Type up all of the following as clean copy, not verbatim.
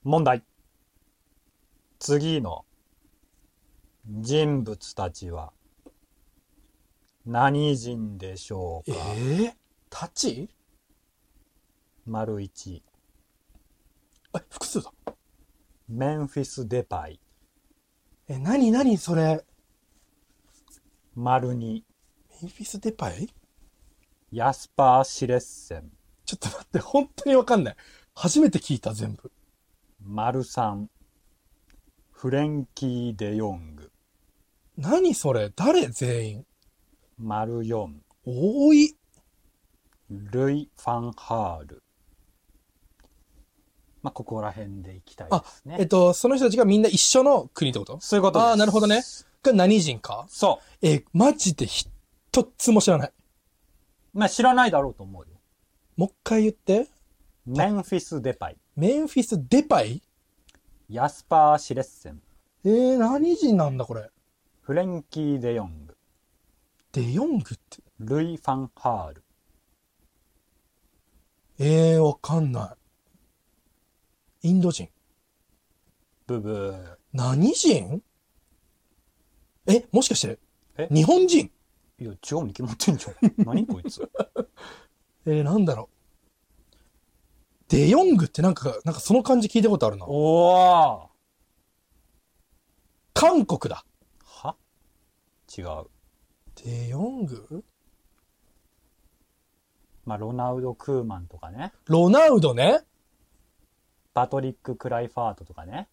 問題。次の人物たちは何人でしょうか。 タチ？ 丸1。 複数だ。 メンフィス・デパイ。 何それ。 丸2。 メンフィス・デパイ？ ヤスパー・シレッセン。 ちょっと待って、本当にわかんない。初めて聞いた、全部。 丸3。フレンキー・デヨング。 何それ？誰全員？ 丸4。 多い。 ルイ・ファンハール。まあ、ここら辺でいきたいですね。 その人たちがみんな一緒の国ってこと？ そういうことです。 ああ、なるほどね。が何人か？ そう。 マジで一つも知らない。 まあ、知らないだろうと思うよ。 もう一回言って。 メンフィス・デパイ。 メンフィス・デパイ？ ヤスパー・シレッセン。 何人なんだこれ。 フレンキー・デヨング。 デヨングって。 ルイ・ファンハール。わかんない。インド人。 ブブー。 何人？もしかして、日本人？ いや、違うに決まってんじゃん。何こいつ。 なんだろう。デヨングってなんかその感じ聞いたことあるな。 おー。 韓国だ。 は？違う。 デヨング？ まあ、ロナウド・クーマンとかね。 ロナウドね。 パトリック・クライファートとかね。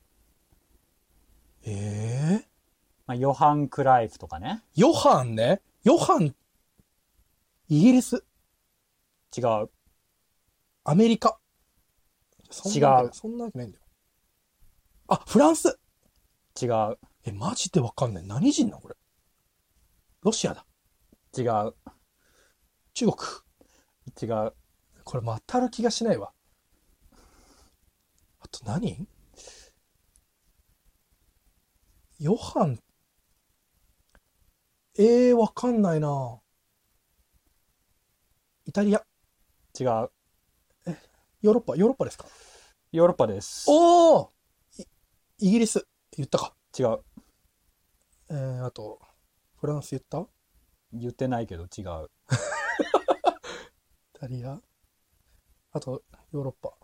まあ、ヨハン・クライフとかね。 ヨハンね。ヨハン、イギリス。 違う。 アメリカ。 違う。 そんなわけないんだよ。フランス。 違う。 マジでわかんない。何人なのこれ。ロシアだ。 違う。 中国。 違う。 これ当たる気がしないわ。あと何？ヨハン。わかんないな。イタリア。 違う。 ヨーロッパですか？ ヨーロッパです。 おー！イギリス。言ったか。 違う。 あと、フランス言った？ 言ってないけど違う。 イタリア？あと、ヨーロッパ。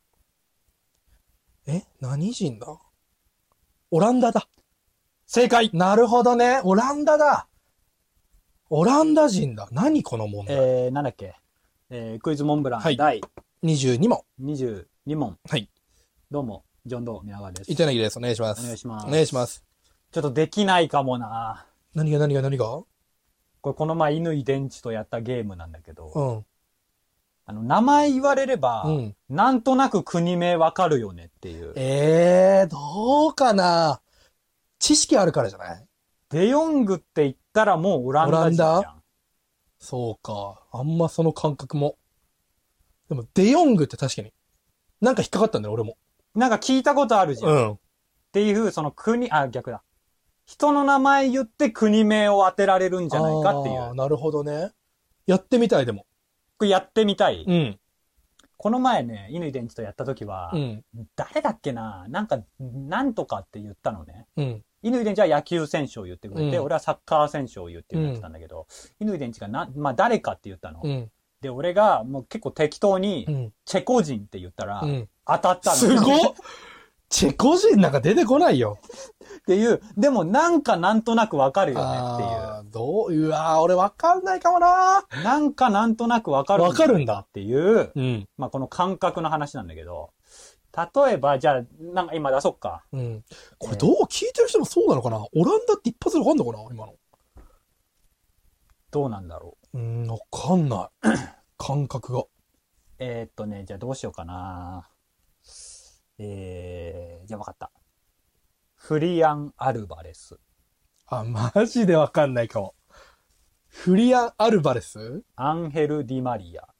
何人だ？オランダだ。 正解！ なるほどね。オランダだ。オランダ人だ。何この問題。 なんだっけ。クイズモンブラン、 はい、 第 22問。 22問。 はい。 どうも、ジョンドー宮川です。 板柳です。お願いします。 お願いします。 お願いします。 ちょっとできないかもな。 何がこれこの前、乾電池とやったゲームなんだけど、 うん。 名前言われれば、なんとなく国名わかるよねっていう。 どうかな。知識あるからじゃない？ デヨングって言ったらもうオランダ人じゃん。 そうか。あんまその感覚も。でも、デヨングって確かに。なんか引っかかったんだよ、俺も。 なんか聞いたことあるじゃん。っていう、その逆だ。人の名前言って国名を当てられるんじゃないかっていう。 なるほどね。やってみたい、でも。 これやってみたい？ うん。 この前ね、乾電池とやった時は、誰だっけな、なんとかって言ったのね。乾電池は野球選手を言ってくれて、俺はサッカー選手を言ってくれてたんだけど、乾電池が誰かって言ったの。で、俺がもう結構適当に、チェコ人って言ったら、当たったの。 すごっ！チェコ人なんか出てこないよ。 っていう、でもなんとなくわかるよねっていう。 俺わかんないかもな。 なんとなくわかるんだっていう、まあこの感覚の話なんだけど、例えば、じゃあ、今出そっか。 これ聞いてる人もそうなのかな？オランダって一発でわかんのかな今の。 どうなんだろう。わかんない。感覚が。 じゃあどうしようかな。じゃあわかった。フリアン・アルバレス。 マジでわかんないかも。フリアン・アルバレス？ アンヘル・ディマリア。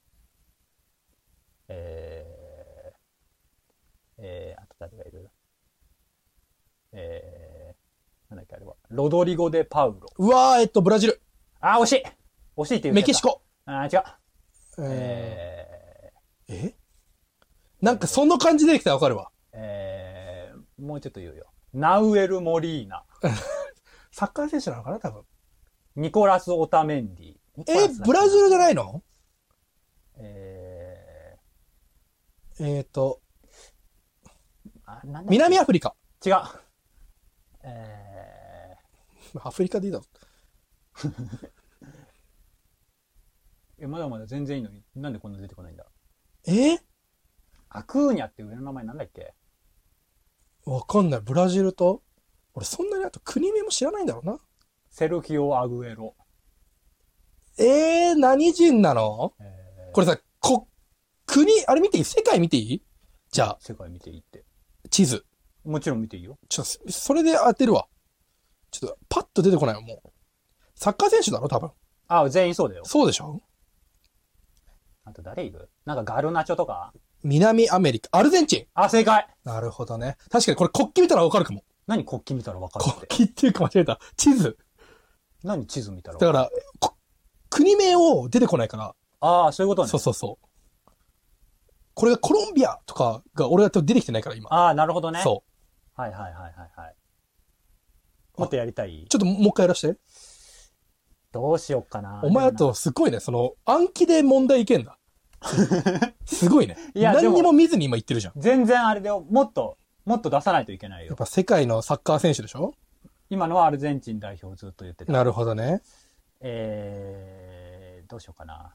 あと誰がいる？なんだっけあれは。ロドリゴ・デ・パウロ。 ブラジル。 惜しいって言うけど。 メキシコ。 違う。 なんかその感じでできたらわかるわ。 もうちょっと言うよ。ナウエル・モリーナ。 サッカー選手なのかな多分。 ニコラス・オタメンディ。 ブラジルじゃないの？南アフリカ。 違う。 アフリカでいいだろ。 まだまだ全然いいのに、なんでこんな出てこないんだ。 アクーニャって上の名前なんだっけ？ わかんない。ブラジルと、俺そんなにあと国名も知らないんだろうな。 セルヒオ・アグエロ。 何人なの？これさ、国、あれ見ていい？世界見ていい？じゃあ。 世界見ていいって。 地図。 もちろん見ていいよ。 それで当てるわ。ちょっと、パッと出てこないよ、もう。サッカー選手だろ、多分。 全員そうだよ。 そうでしょ？ あと誰いる？なんかガルナチョとか？ 南アメリカ、アルゼンチン。 正解。 なるほどね。確かにこれ国旗見たらわかるかも。 何国旗見たらわかるって。 国旗っていうか間違えた。地図。 何地図見たらだから、国名を出てこないから。 そういうことね。 そう。これがコロンビアとかが俺が出てきてないから今。 なるほどね。 そう。 はい。もっとやりたい？ ちょっともう一回やらして。 どうしよっかな。 お前あとすごいね、暗記で問題いけんだ。すごいね。いや、何にも見ずに今言ってるじゃん。 全然あれでもっと出さないといけないよ。 やっぱ世界のサッカー選手でしょ？ 今のはアルゼンチン代表をずっと言ってた。 なるほどね。 どうしようかな。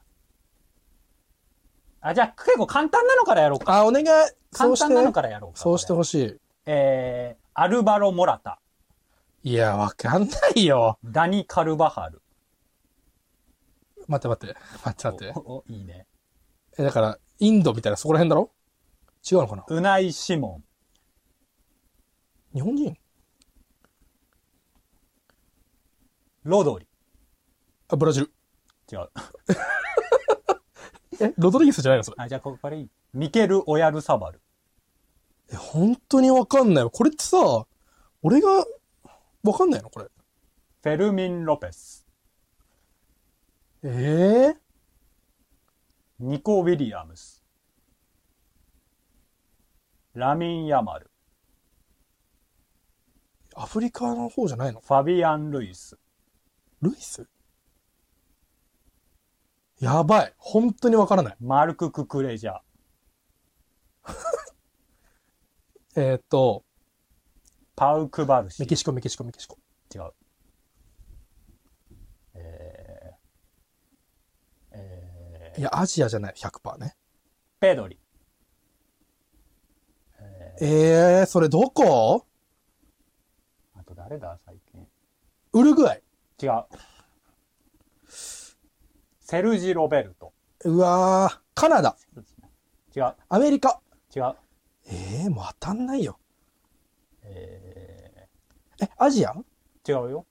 じゃあ結構簡単なのからやろうか。 お願い。 簡単なのからやろうか。 そうしてほしい。 アルバロ・モラタ。 いや、わかんないよ。 ダニ・カルバハル。 待って。 いいね。 だから、インドみたいなそこら辺だろ？違うのかな？ ウナイ・シモン。日本人？ ロドリ。 ブラジル。 違う。 ロドリゲスじゃないのそれ？ じゃあこれいい。ミケル・オヤルサバル。 本当にわかんないよ。これってさ、俺が、わかんないのこれ。 フェルミン・ロペス。ニコ・ウィリアムス。ラミン・ヤマル。 アフリカの方じゃないの？ ファビアン・ルイス。 ルイス？やばい。本当にわからない。 マルク・ククレジャー。 パウク・バルシ。 メキシコ。 違う。 いや、アジアじゃない。100% ね。 ペドリ。 それどこ？ あと誰だ最近。 ウルグアイ。 違う。セルジ・ロベルト。 うわー。カナダ。 違う。 アメリカ。 違う。 もう当たんないよ。アジア？ 違うよ。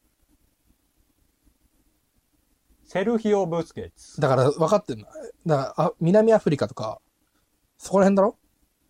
セルヒオ・ブスケツ。 だから分かってんの。だから南アフリカとか、そこら辺だろ？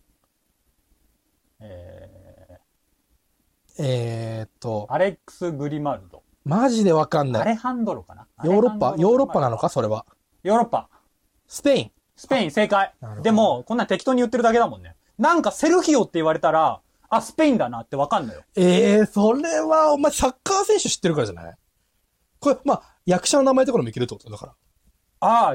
アレックス・グリマルド。 マジで分かんない。 アレハンドロかな？ ヨーロッパなのかそれは。 ヨーロッパ。 スペイン、 正解。でも、こんなん適当に言ってるだけだもんね。なんかセルヒオって言われたら、スペインだなって分かんのよ。 それは、お前サッカー選手知ってるからじゃない？これ、役者の名前とかもいけるってことだから。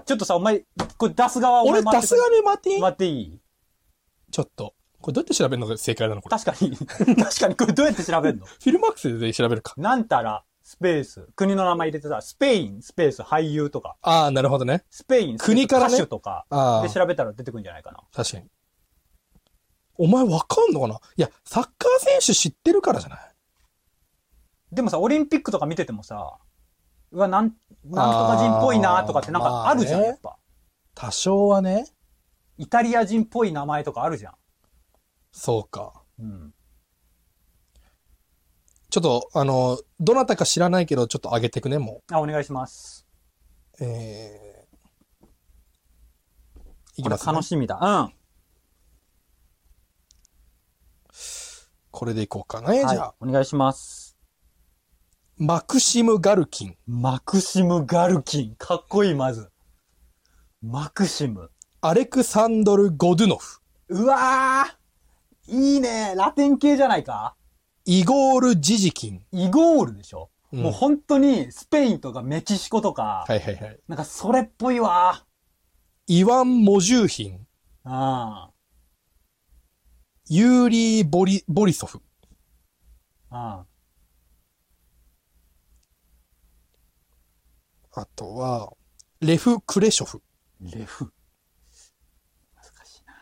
ちょっとさ、お前、これ出す側俺出す側で待っていい？ ちょっと。これどうやって調べるのが正解なのこれ。 確かにこれどうやって調べるの？ フィルマークスで調べるか。 なんたら、スペース、国の名前入れてさ、スペイン、スペース、俳優とか。 なるほどね。 スペイン、 国からね、 歌手とか。で調べたら出てくるんじゃないかな。 確かに。お前わかんのかな？いや、サッカー選手知ってるからじゃない？ でもさ、オリンピックとか見ててもさ、なんとか人っぽいなとかってなんかあるじゃん、やっぱ。 多少はね。 イタリア人っぽい名前とかあるじゃん。 そうか。 うん。 ちょっと、どなたか知らないけど、ちょっと上げてくね、もう。お願いします。 いきますね。 楽しみだ。 これでいこうかね、じゃあ。 お願いします。 マクシム・ガルキン。 マクシム・ガルキン。かっこいい、まず。マクシム。 アレクサンドル・ゴドゥノフ。 うわー。 いいね。ラテン系じゃないか？ イゴール・ジジキン。 イゴールでしょ、 うん、 もう本当にスペインとかメキシコとか。 はいはいはい。 なんかそれっぽいわ。 イワン・モジューヒン。 ああ。 ユーリー・ボリソフ。 ああ。あとは、レフ・クレショフ。 レフ。難しいな。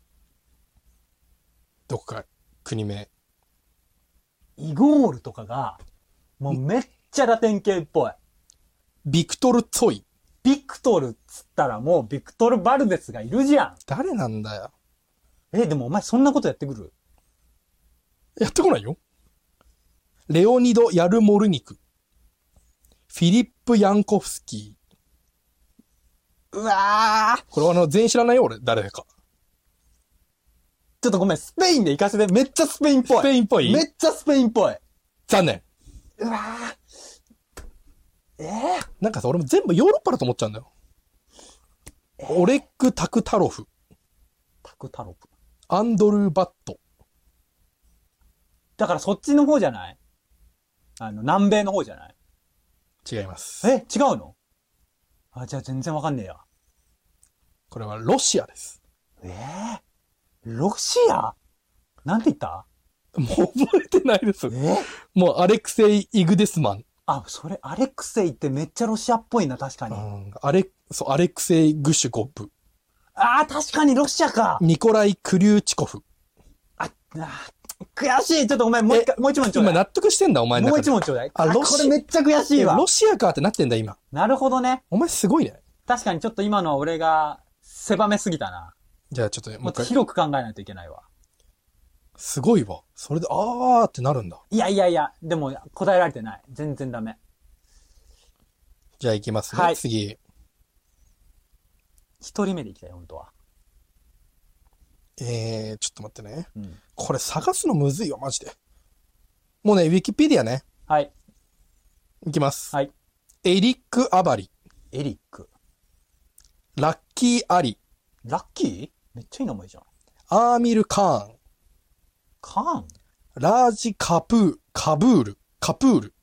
どこか国名。 イゴールとかが、もうめっちゃラテン系っぽい。 ビクトル・ツォイ。 ビクトルっつったらもうビクトル・バルデスがいるじゃん。 誰なんだよ。 でもお前そんなことやってくる？ やってこないよ。レオニド・ヤルモルニク。フィリップ・ヤンコフスキー。うわー。 これ全員知らないよ、俺。誰か。 ちょっとごめん、スペインで行かせて。めっちゃスペインっぽい。 スペインっぽい？ めっちゃスペインっぽい。 残念。 うわー。 なんかさ、俺も全部ヨーロッパだと思っちゃうんだよ。オレック・タクタロフ。 タクタロフ。 アンドルー・バット。 だからそっちの方じゃない？南米の方じゃない？ 違います。 違うの？じゃあ全然わかんねえや。 これはロシアです。 ロシア？なんて言った？ もう覚えてないです。もうアレクセイ・イグデスマン。 それ、アレクセイってめっちゃロシアっぽいな、確かに。 アレクセイ・グシュゴプ。 確かにロシアか。 ニコライ・クリューチコフ。 悔しい。ちょっとごめん、もう一問ちょうだい。 今納得してんだ、お前の中で。 もう一問ちょうだい。これめっちゃ悔しいわ。 ロシアかってなってんだ、今。 なるほどね。 お前すごいね。 確かにちょっと今のは俺が狭めすぎたな。 じゃあちょっともっと広く考えないといけないわ。 すごいわ。それで、ーってなるんだ。 いや、でも答えられてない。全然ダメ。 じゃあ行きますね。 はい、 次。 一人目で行きたい、本当は。 ちょっと待ってね。これ探すのむずいよ、マジで。もうね、ウィキペディアね。 はい。 いきます。 はい。 エリック・アバリ。 エリック。 ラッキー・アリ。 ラッキー？めっちゃいい名前じゃん。 アーミル・カーン。 カーン？ ラージ・カプール。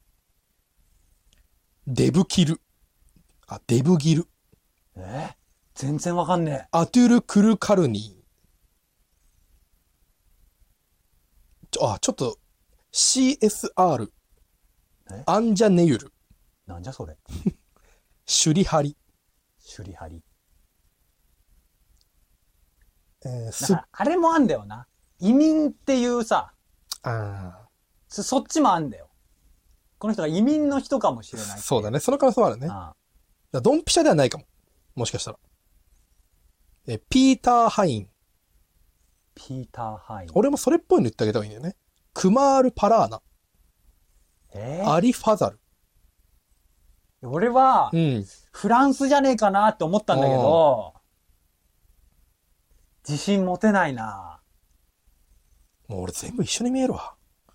デブキル。デブギル。 全然わかんねえ。 アトゥル・クルカルニー。ちょっと、CSR。アンジャネユル。 なんじゃそれ。 シュリハリ。 あれもあんだよな。移民っていうさ。そっちもあんだよ。この人が移民の人かもしれない。 そうだね。その可能性もあるね。ドンピシャではないかも。もしかしたら。ピーター・ハイン。俺もそれっぽいの言ってあげた方がいいんだよね。クマール・パラーナ。アリ・ファザル。 俺は、フランスじゃねえかなって思ったんだけど、自信持てないな。 もう俺全部一緒に見えるわ。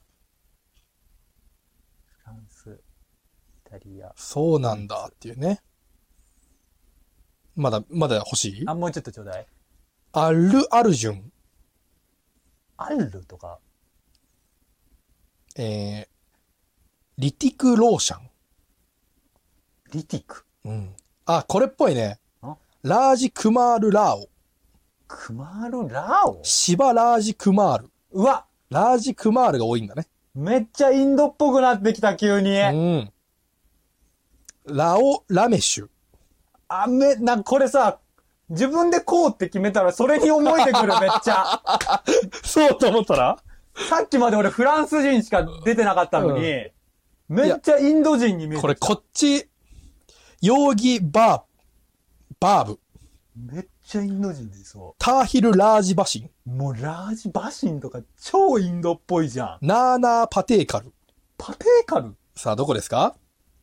フランス、イタリア。 そうなんだっていうね。まだ欲しい？ もうちょっとちょうだい。 アルジュン。 アルとか。 リティク・ローシャン。 リティク。 これっぽいね。ラージ・クマール・ラーオ。 クマール・ラーオ？ シバ・ラージ・クマール。 うわ！ ラージ・クマールが多いんだね。 めっちゃインドっぽくなってきた、急に。 ラオ・ラメシュ。 これさ、自分でこうって決めたらそれに思えてくる、めっちゃ。 そうと思ったら？ さっきまで俺フランス人しか出てなかったのに、めっちゃインド人に見えてきた。 これこっち、ヨーギ・バーブ。 めっちゃインド人でそう。 ターヒル・ラージ・バシン。 もうラージ・バシンとか超インドっぽいじゃん。 ナーナー・パテーカル。さあ、どこですか？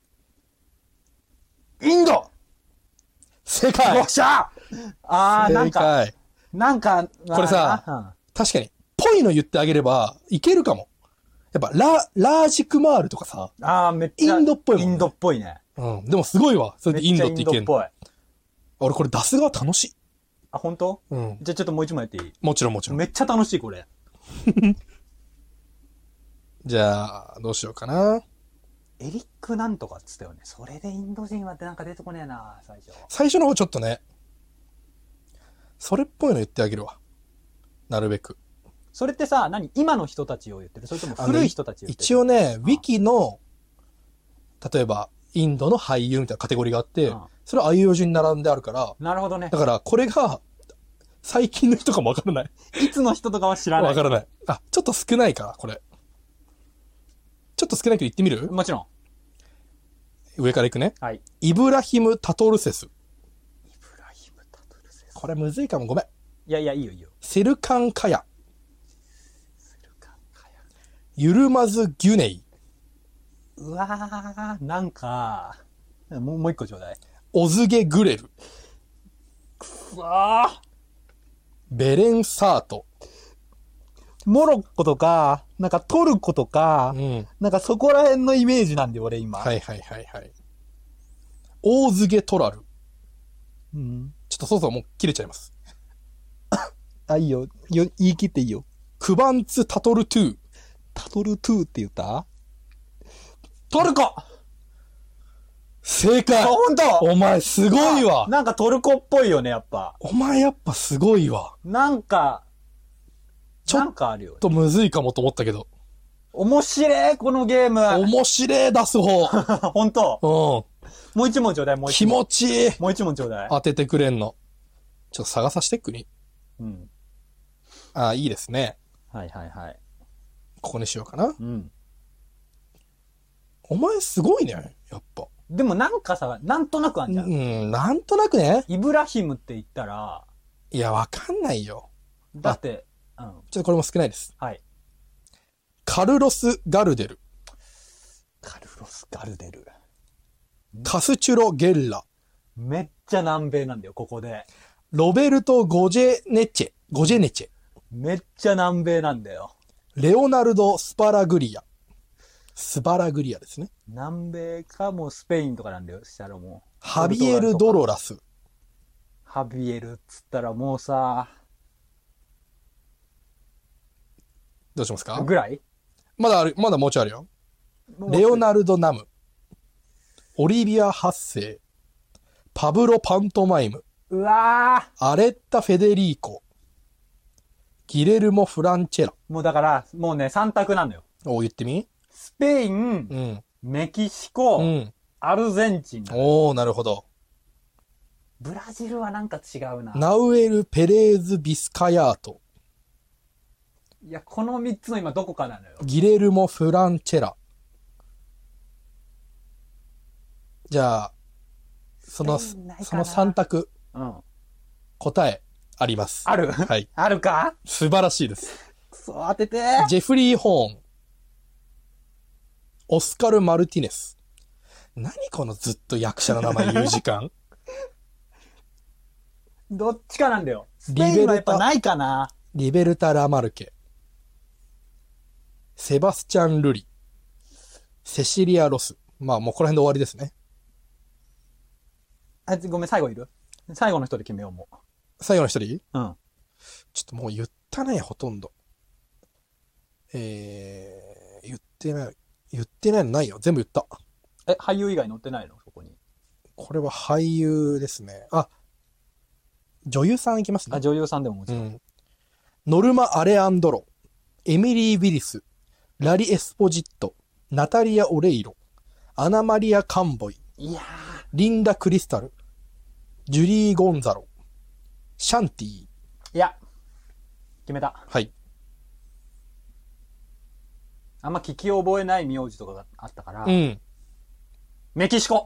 インド！ 正解！ よっしゃ！なんか、 これさ、確かに、ぽいの言ってあげれば、いけるかも。やっぱ、ラージクマールとかさ、 めっちゃインドっぽいもん、 インドっぽいね。 でもすごいわ。それでインドっていけんの。 めっちゃインドっぽい。 俺これ出す側楽しい。 本当？じゃあちょっともう一枚やっていい？ もちろん。 めっちゃ楽しい、これ。 じゃあ、どうしようかな。 エリックなんとかっつったよね。それでインド人はってなんか出てこねえな、最初。 最初の方ちょっとね、それっぽいの言ってあげるわ。なるべく。 それってさ、今の人たちを言ってる？それとも古い人たちを言ってる？ 一応ね、ウィキの、例えば、インドの俳優みたいなカテゴリーがあって、それはあいうえお順に並んであるから。 なるほどね。 だから、これが、最近の人かもわからない。 いつの人とかは知らない。 わからない。あ、ちょっと少ないから、これ。ちょっと少ないけど言ってみる？ もちろん。 上から行くね。 はい。 イブラヒム・タトルセス。 イブラヒム・タトルセス。 これむずいかも、ごめん。 いやいや、いいよいいよ。 セルカン・カヤ。ユルマズ・ギュネイ。 うわー、なんか、もう一個ちょうだい。 オズゲ・グレル。 くそー。 ベレン・サート。 モロッコとか、なんかトルコとか、なんかそこら辺のイメージなんで俺今。 はいはいはいはい。オーズゲ・トラル。 うん。 ちょっとそうそうもう切れちゃいます。 あ、いいよ。言い切っていいよ。 クバンツ・タトルトゥ。 タトルトゥって言った？トルコ！ 正解！ ほんと！ お前すごいわ！ なんかトルコっぽいよね、やっぱ。 お前やっぱすごいわ。 なんかあるよ。 ちょっとむずいかもと思ったけど。 面白い、このゲーム。 面白い、出す方。 ほんと？ うん。 もう一問ちょうだい、もう一問。気持ちいい。 もう一問ちょうだい。 当ててくれんの。ちょっと探させて、国。 うん。 あ、いいですね。 はいはいはい。 ここにしようかな。 うん。 お前すごいね、やっぱ。 でもなんかさ、なんとなくあんじゃん。 なんとなくね。 イブラヒムって言ったら。 いや、わかんないよ。 だって、 ちょっとこれも少ないです。 はい。 カルロス・ガルデル。 カルロス・ガルデル。 カスチュロ・ゲッラ。 めっちゃ南米なんだよ、ここで。 ロベルト・ゴジェネチェ。 めっちゃ南米なんだよ。 レオナルド・スパラグリア。スバラグリアですね。 南米かもうスペインとかなんだよ、したらもう。 ハビエル・ドロラス。 ハビエルっつったらもうさ。 どうしますか？ ぐらい？ まだもうちょいあるよ。レオナルド・ナム。オリビア・ハッセイ。パブロ・パントマイム。 うわー。アレッタ・フェデリーコ。ギレルモ・フランチェラ。 もうだから、もうね、3択なのよ。 言ってみ？ スペイン、メキシコ、アルゼンチン。 なるほど。 ブラジルはなんか違うな。 ナウエル・ペレーズ・ビスカヤート。 いや、この3つの今どこかなのよ。 ギレルモ・フランチェラ。じゃあ、その3択、答えあります。 ある？ はい。 あるか？ 素晴らしいです。 くそ、当てて。 ジェフリー・ホーン。オスカル・マルティネス。何このずっと役者の名前言う時間どっちかなんだよ。スペインはやっぱないかな。 リベルタ・ラマルケ。セバスチャン・ルリ。セシリア・ロス。まあもうこの辺で終わりですね。 ごめん、最後いる？最後の人で決めよう、もう。 最後の一人？ うん。 ちょっともう言ったね、ほとんど。言ってないのないよ。全部言った。 俳優以外載ってないの？そこに。 これは俳優ですね。女優さんいきますね。 女優さんでももちろん。 ノルマ・アレアンドロ。エミリー・ウィリス。ラリ・エスポジット。ナタリア・オレイロ。アナマリア・カンボイ。 いやー。 リンダ・クリスタル。ジュリー・ゴンザロ。シャンティ。いや。決めた。 はい。 あんま聞き覚えない名字とかがあったから。メキシコ。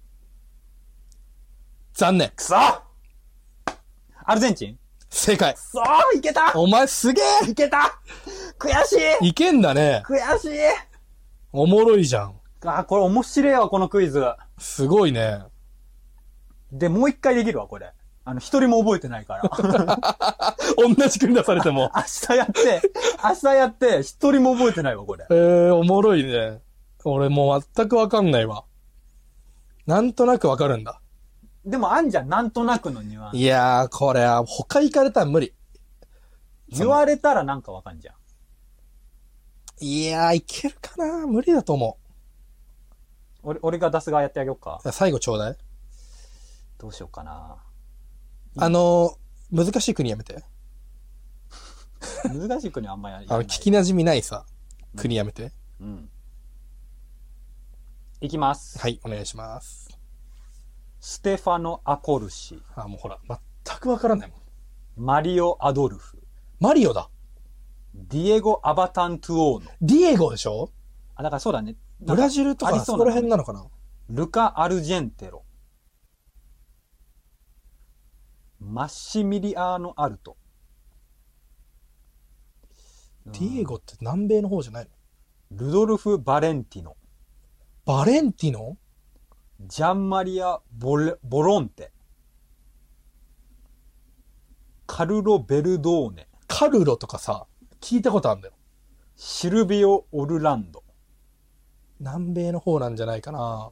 残念。 くそ！アルゼンチン？ 正解。 くそー！いけた！ お前すげえ！ いけた！悔しい！ いけんだね。 悔しい！ おもろいじゃん。 これ面白いわ、このクイズ。 すごいね。 で、もう一回できるわ、これ。一人も覚えてないから。 同じ国出されても。 明日やって、一人も覚えてないわ、これ。 おもろいね。俺もう全くわかんないわ。なんとなくわかるんだ。 でもあんじゃん、なんとなくのニュアンス。 いやー、これは他行かれたら無理。 言われたらなんかわかんじゃん。 いやー、いけるかな？無理だと思俺が出す側やってあげようか。 う。最後ちょうだい。 どうしようかな。 難しい国やめて。 難しい国あんまり聞き馴染みないさ、国やめて。 うん。いきます。 はい、お願いします。 ステファノ・アコルシ。 もうほら、全くわからないもん。 マリオ・アドルフ。 マリオだ。 ディエゴ・アバタントゥオーノ。 ディエゴでしょ？ だからそうだね。 ブラジルとかそこら辺なのかな？ ルカ・アルジェンテロ。マッシミリアーノ・アルト。 ディエゴって南米の方じゃないの？ ルドルフ・バレンティノ。 バレンティノ？ ジャンマリア・ボロンテ。カルロ・ベルドーネ。 カルロとかさ、聞いたことあるんだよ。 シルビオ・オルランド。 南米の方なんじゃないかな。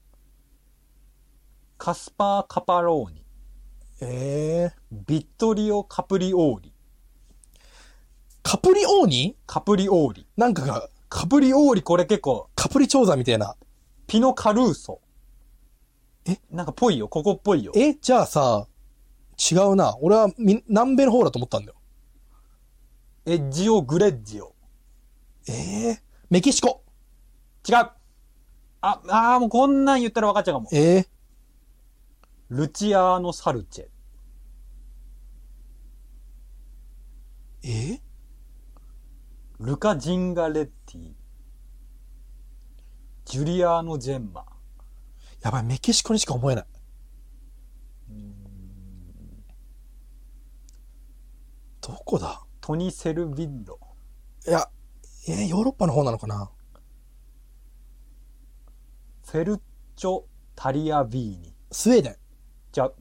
カスパー・カパローニ。ビットリオ・カプリオーリ。 カプリオーニ？ カプリオーリ。 なんかが、 カプリオーリこれ結構。 カプリチョーザみたいな。 ピノ・カルーソ。なんかぽいよ。ここっぽいよ。 じゃあさ、違うな。俺は南米の方だと思ったんだよ。 エッジオ・グレッジオ。 メキシコ。 違う。もうこんなん言ったら分かっちゃうかも。ルチアーノ・サルチェ。ルカ・ジンガレッティ。ジュリアーノ・ジェンマ。 やばい、メキシコにしか思えない。どこだ？ トニ・セルビッロ。 いや、ヨーロッパの方なのかな？ フェルチョ・タリアビーニ。 スウェーデン。 じゃあ、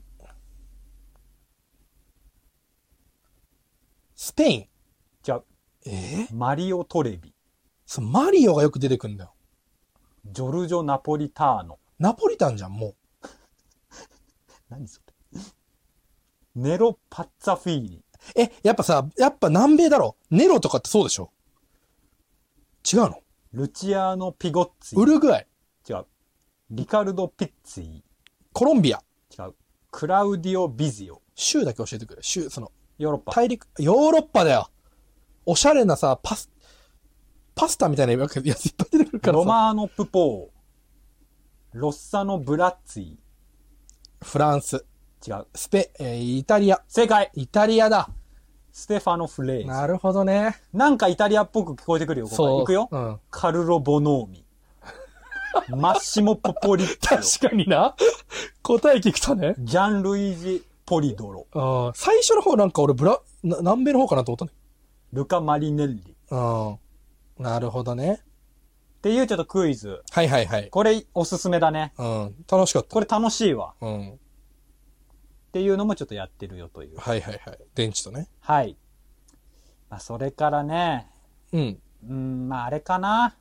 スペイン。 じゃあ、マリオ・トレビ。 マリオがよく出てくるんだよ。 ジョルジョ・ナポリターノ。 ナポリタンじゃん、もう。 何それ。ネロ・パッツァフィーニ。 やっぱ南米だろ。ネロとかってそうでしょ？違うの？ ルチアーノ・ピゴッツィ。 ウルグアイ。 違う。リカルド・ピッツィ。 コロンビア。 違う。クラウディオ・ビジオ。 州だけ教えてくれ。ヨーロッパ。 大陸、ヨーロッパだよ。おしゃれなさ、パスタみたいなやついっぱい出てくるからさ。 ロマーノ・プポー。ロッサノ・ブラッツィ。 フランス。 違う。 イタリア。 正解。 イタリアだ。 ステファノ・フレーズ。 なるほどね。 なんかイタリアっぽく聞こえてくるよ、ここ。行くよ。カルロ・ボノーミ。マッシモ・ポポリッチョ。 確かにな。答え聞くとね。 ジャン・ルイージ・ポリドロ。 最初の方なんか俺南米の方かなと思ったね。 ルカ・マリネッリ。 なるほどね。 っていうちょっとクイズ。 はいはいはい。 これおすすめだね。 楽しかった。 これ楽しいわ。っていうのもちょっとやってるよという。 はいはいはい。電池とね。 はい。それからね。あれかな。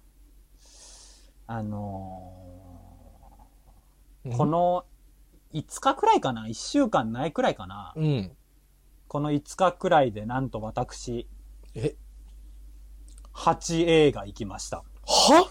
この5日くらいかな ?1 週間ないくらいかな、この5日くらいでなんと私、8映画行きました。 は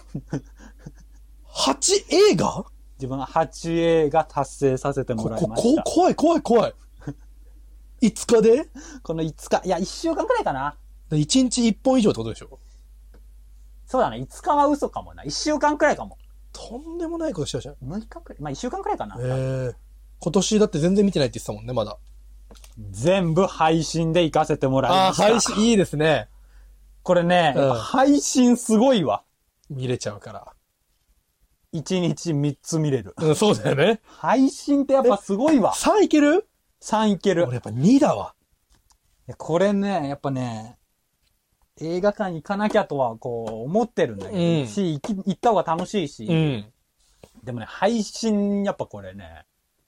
?8 映画？ 自分は8映画達成させてもらいました。 怖い。5日で？ この5日、いや、1週間くらいかな。 1日1本以上ってことでしょ？ そうだね。5日は嘘かもな。1週間くらいかも。 とんでもないことしたじゃん。 6日くらい。1週間くらいかな。 今年だって全然見てないって言ってたもんね、まだ。 全部配信で行かせてもらいました。 配信いいですね。 これね、配信すごいわ。 見れちゃうから。 1日3つ見れる。 そうだよね。 配信ってやっぱすごいわ。 3いける？ 3 いける。 俺やっぱ2だわ。 これね、やっぱね、映画館行かなきゃとはこう思ってるんだけど、行った方が楽しいし、でもね、配信やっぱこれね、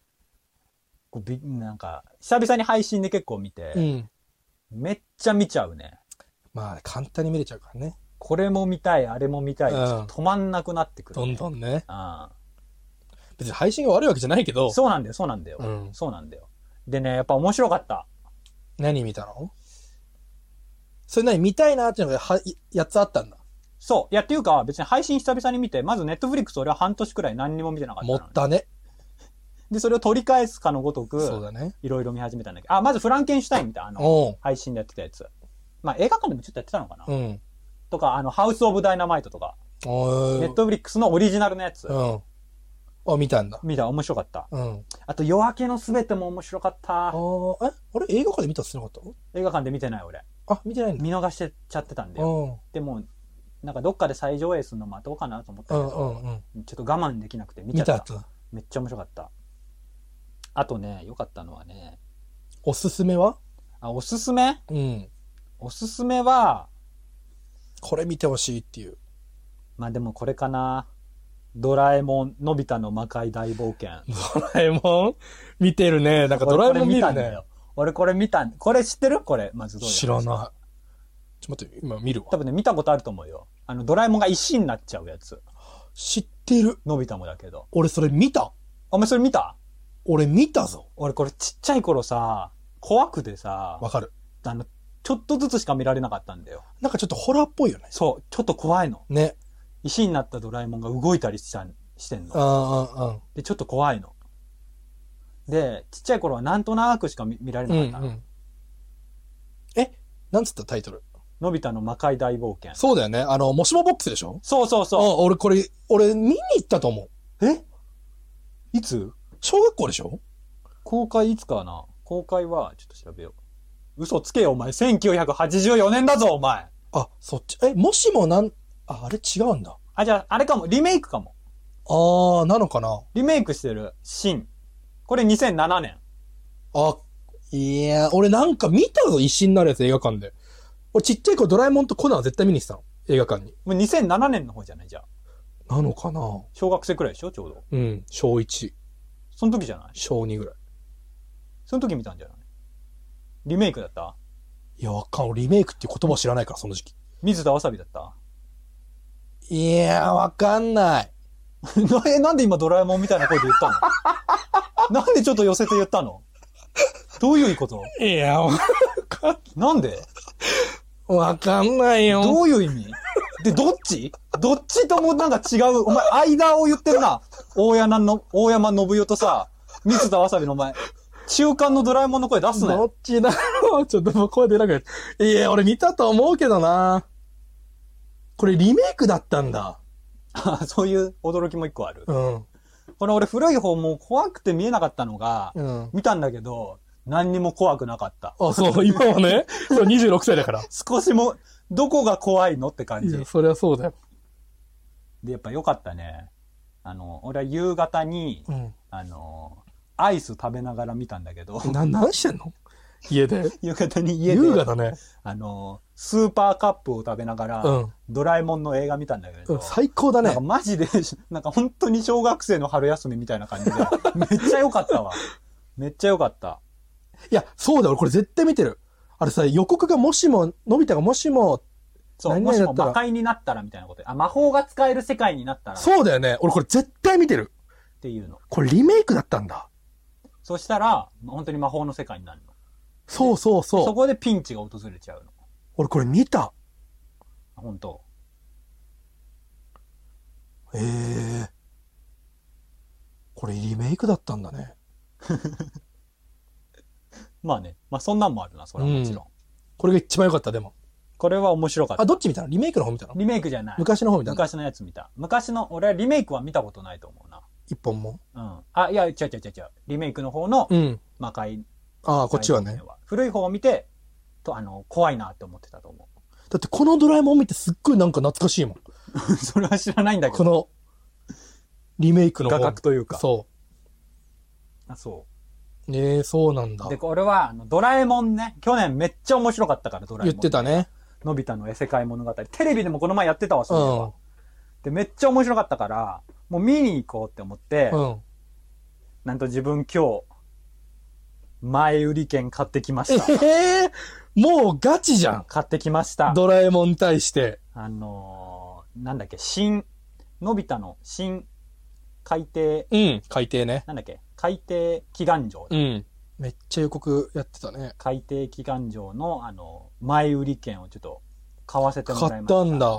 なんか、久々に配信で結構見て、めっちゃ見ちゃうね。 まあ、簡単に見れちゃうからね。 これも見たい、あれも見たい、止まんなくなってくる、 どんどんね。別に配信が悪いわけじゃないけど。 そうなんだよ。そうなんだよ。でね、やっぱ面白かった。 何見たの？それ見たいなっていうのがやつあったんだ。 そう。いや、っていうか、別に配信久々に見て、まずネットフリックス俺は半年くらい何にも見てなかったの。 もったね。 で、それを取り返すかのごとく、 そうだね。 いろいろ見始めたんだけど、まずフランケンシュタインみたいな、配信でやってたやつ。まあ、映画館でもちょっとやってたのかな。 うん。 とか、ハウス・オブ・ダイナマイトとか、ネットフリックスのオリジナルのやつ。 うん。見たんだ。 見た、面白かった。 うん。 あと、夜明けのすべても面白かった。 あれ映画館で見たってなかった？ 映画館で見てない俺。 見てないんだ。 見逃してちゃってたんだよ。でも、なんかどっかで再上映するの待とうかなと思ったけど、ちょっと我慢できなくて見ちゃった。めっちゃ面白かった。あとね、良かったのはね。 おすすめは？ おすすめ？ うん。 おすすめは、 これ見てほしいっていう。 まあでもこれかな。ドラえもん、のび太の魔界大冒険。 ドラえもん見てるね。なんかドラえもん見るね。 俺これ見た。これ知ってる？これ、まずどういう？ 知らない。ちょっと待って、今見るわ。 多分ね、見たことあると思うよ。ドラえもんが石になっちゃうやつ。 知ってる。 のび太もだけど。 俺それ見た。 お前それ見た？ 俺見たぞ。 俺これちっちゃい頃さ、怖くてさ。 わかる。 ちょっとずつしか見られなかったんだよ。 なんかちょっとホラーっぽいよね。 そう、ちょっと怖いの。 ね。 石になったドラえもんが動いたりしてんの。で、ちょっと怖いの。で、ちっちゃい頃はなんとなくしか見られなかったの。 なんつったタイトル？ のび太の魔界大冒険。 そうだよね。もしもボックスでしょ？ そうそうそう。 俺見に行ったと思う。 いつ？ 小学校でしょ？ 公開いつかな？公開は、ちょっと調べよう。嘘つけよ、お前。1984年だぞ、お前。 そっち。もしもあれ違うんだ。 じゃあ、あれかも。リメイクかも。 なのかな？ リメイクしてる。新。これ2007年。 いや、俺なんか見たぞ、石になるやつ映画館で。俺ちっちゃい子ドラえもんとコナンは絶対見に行ってたの。映画館に。 もう2007年の方じゃないじゃあ。 なのかな？ 小学生くらいでしょちょうど。 うん。小1。 その時じゃない？ 小2ぐらい。 その時見たんじゃない？リメイクだった？ いや、わかん。リメイクっていう言葉知らないから、その時期。 水田わさびだった？ いや、わかんない。 なんで今ドラえもんみたいな声で言ったの？なんでちょっと寄せて言ったの？どういうこと？ いや、 なんで？ わかんないよ。 どういう意味？で、どっちともなんか違う。お前、間を言ってるな。大山信代とさ、水田わさびのお前、中間のドラえもんの声出すね。 どっちだろう？ちょっともう声出なくなっいや、俺見たと思うけどな。これリメイクだったんだ。 そういう驚きも一個ある。 うん。 これ俺古い方も怖くて見えなかったのが、見たんだけど、何にも怖くなかった。 そう、今はね。そう、26歳だから。 少しも、どこが怖いのって感じ。 いや、そりゃそうだよ。 で、やっぱ良かったね。俺は夕方に、アイス食べながら見たんだけど。 何してんの？家で。 夕方に家で。 優雅だね。 スーパーカップを食べながら、ドラえもんの映画見たんだけど。 最高だね。 なんかマジで、なんか本当に小学生の春休みみたいな感じで、めっちゃ良かったわ。めっちゃ良かった。 いや、そうだ、俺これ絶対見てる。あれさ、予告がもしも、のび太がもしも、 そう、もしも魔界になったらみたいなことで。魔法が使える世界になったら。 そうだよね。俺これ絶対見てる。 っていうの。 これリメイクだったんだ。 そしたら、本当に魔法の世界になるの。 そうそうそう。 そこでピンチが訪れちゃうの。 俺これ見た。 本当。 これリメイクだったんだね。 まあね。まあそんなんもあるな、それはもちろん。 これが一番良かった、でも。 これは面白かった。 どっち見たの？リメイクの方見たの？ リメイクじゃない。 昔の方見たの？ 昔のやつ見た。俺はリメイクは見たことないと思うな。 一本も？ いや、違う。リメイクの方の、魔界。 こっちはね。 古い方を見て、怖いなって思ってたと思う。 だってこのドラえもん見てすっごいなんか懐かしいもん。 それは知らないんだけど。 この、リメイクの画角というか。 そう。 そう。 そうなんだ。 で、これは、ドラえもんね。去年めっちゃ面白かったから、ドラえもん。 言ってたね。 のび太の異世界物語。テレビでもこの前やってたわ、そういえば。で、めっちゃ面白かったから、もう見に行こうって思って、なんと自分今日、前売り券買ってきました。 もうガチじゃん。 買ってきました。 ドラえもんに対して。 なんだっけ、のび太の新海底。 海底ね。 なんだっけ、海底祈願城。 めっちゃ予告やってたね。 海底祈願城の前売り券をちょっと買わせてもらいました。 買ったんだ。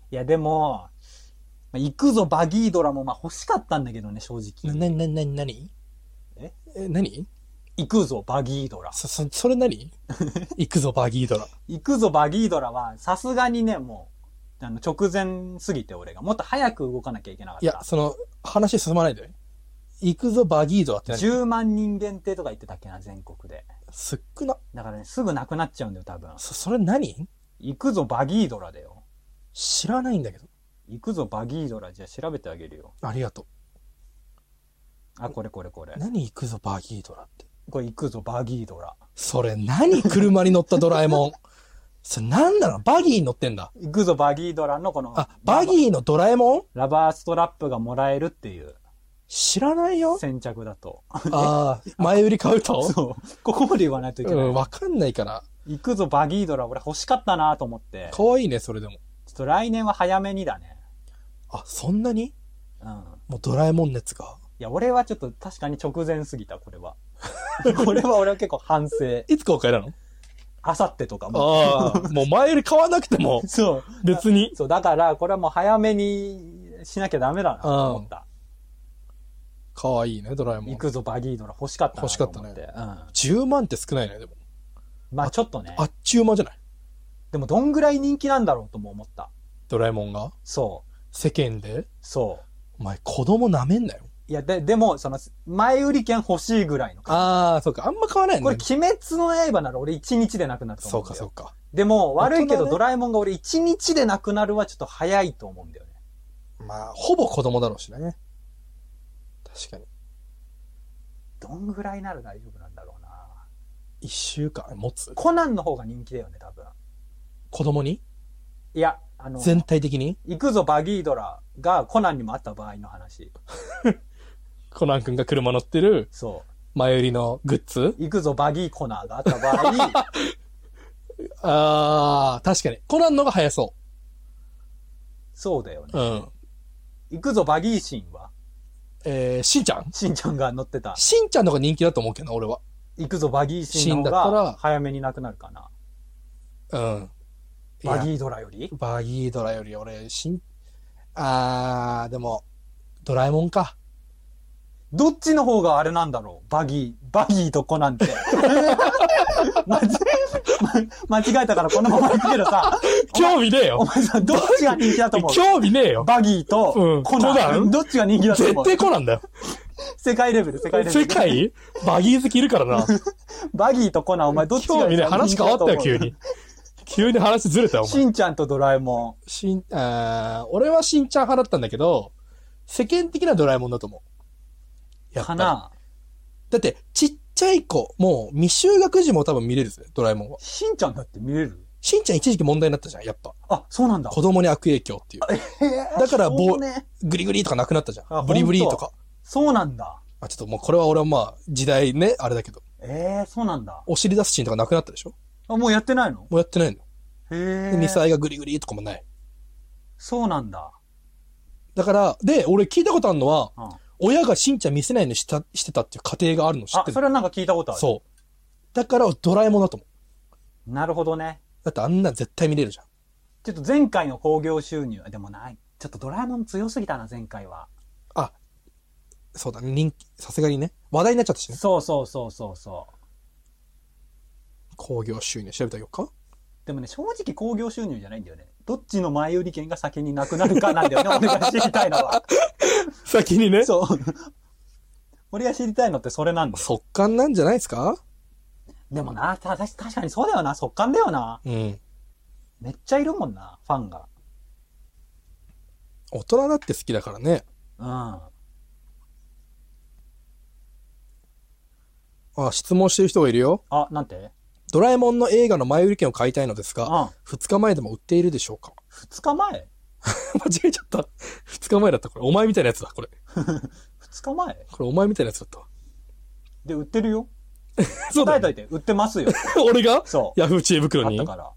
いや、でも、行くぞバギードラも欲しかったんだけどね、正直。 何何行くぞバギードラ。 それ何行くぞバギードラ。 行くぞバギードラは、さすがにね、もう、直前すぎて俺が。もっと早く動かなきゃいけなかった。 いや、話進まないで。行くぞバギードラって何？ 10 万人限定とか言ってたっけな、全国で。 すっくな。 だからね、すぐなくなっちゃうんだよ、多分。 それ何？ 行くぞバギードラだよ。 知らないんだけど。 行くぞバギードラ、じゃあ調べてあげるよ。 ありがとう。 あ、これ。 何行くぞバギードラって。 これ行くぞバギードラ。 それ何？車に乗ったドラえもん。それ何なの？バギーに乗ってんだ。 行くぞバギードラのこの。 あ、バギーのドラえもん？ ラバーストラップがもらえるっていう。 知らないよ。 先着だと。 ああ、前売り買うと？ そう。ここまで言わないといけない。 わかんないから。 行くぞバギードラ、俺欲しかったなと思って。 かわいいね、それでも。 ちょっと来年は早めにだね。 あ、そんなに？ うん。 もうドラえもん熱が。 いや、俺はちょっと確かに直前すぎた、これは。これは俺は結構反省。 いつ公開なの？ あさってとかも。 ああ、もう前より買わなくても。 そう。 別に。 そう、だから、これはもう早めにしなきゃダメだなと思った。 かわいいね、ドラえもん。 行くぞ、バギードラ欲しかったなと思って。 欲しかったね。うん。10万って少ないね、でも。 まあちょっとね。 あっちゅう間じゃない？ でもどんぐらい人気なんだろうとも思った。 ドラえもんが？ そう。 世間で？ そう。 お前子供舐めんなよ。 いや、でも、前売り券欲しいぐらいの感じ。 ああ、そうか。あんま買わないね。 これ、鬼滅の刃なら俺1日でなくなると思うんだよ。 そうか。 でも、悪いけどドラえもんが俺1日でなくなるはちょっと早いと思うんだよね。 まあ、ほぼ子供だろうしね。確かに。 どんぐらいなら大丈夫なんだろうな。 1週間持つ？ コナンの方が人気だよね、多分。 子供に？ いや、 全体的に？ 行くぞバギードラがコナンにもあった場合の話。 コナン君が車乗ってる、 そう。 前売りのグッズ？ 行くぞバギーコナーがあった場合。 ああ、確かに。コナンのが早そう。 そうだよね。 うん。 行くぞバギーシンは？ しんちゃん？ しんちゃんが乗ってた。 しんちゃんの方が人気だと思うけどな、俺は。 行くぞバギーシンの方が早めになくなるかな。 うん。 バギードラより？ バギードラより俺、でも、ドラえもんか。 どっちの方があれなんだろう？バギーとコナンって。間違えたからこのまま行くけどさ。 興味ねえよ。 お前さ、どっちが人気だと思う？ 興味ねえよ。 バギーとコナン。どっちが人気だと思う？ 絶対コナンだよ。 世界レベル。 世界？バギー好きいるからな。 バギーとコナン、お前どっちが人気だと思う？ 話変わったよ、急に。急に話ずれたよ、お前。 しんちゃんとドラえもん。俺はしんちゃん派だったんだけど、世間的なドラえもんだと思う。 かな？ だって、ちっちゃい子、もう未就学児も多分見れるぜ、ドラえもんは。 しんちゃんだって見れる？ しんちゃん一時期問題になったじゃん、やっぱ。 あ、そうなんだ。 子供に悪影響っていう。だから、グリグリとかなくなったじゃん。ブリブリとか。 そうなんだ。 ちょっともうこれは俺はまあ、時代ね、あれだけど。 そうなんだ。 お尻出すシーンとかなくなったでしょ？ もうやってないの？ もうやってないの。2歳がグリグリとかもない。 そうなんだ。 だから、で、俺聞いたことあるのは、親がしんちゃん見せないようにしてたっていう家庭があるの知ってる？ それはなんか聞いたことある。 そう。だからドラえもんだと思う。なるほどね。 だってあんな絶対見れるじゃん。 ちょっと前回の興行収入、でもない。ちょっとドラえもん強すぎたな、前回は。 そうだね。人気、さすがにね。話題になっちゃったしね。 そう。 興行収入調べてあげようか？ でもね、正直興行収入じゃないんだよね。どっちの前売り券が先になくなるかなんだよね、俺が知りたいのは。 先にね。 そう。俺が知りたいのってそれなんだよ。 速乾なんじゃないですか？ でもな、確かにそうだよな、速乾だよな。 うん。 めっちゃいるもんな、ファンが。 大人だって好きだからね。 うん。 質問してる人がいるよ。 なんて？ ドラえもんの映画の前売り券を買いたいのですが、2日前でも売っているでしょうか ？2日前？ 間違えちゃった。2日前だった、これ。お前みたいなやつだ、これ。 2日前？ これお前みたいなやつだったわ。 で、売ってるよ。 そうだよ。 答えといて、売ってますよ。 俺が？ そう。 ヤフー知恵袋に？ あったから。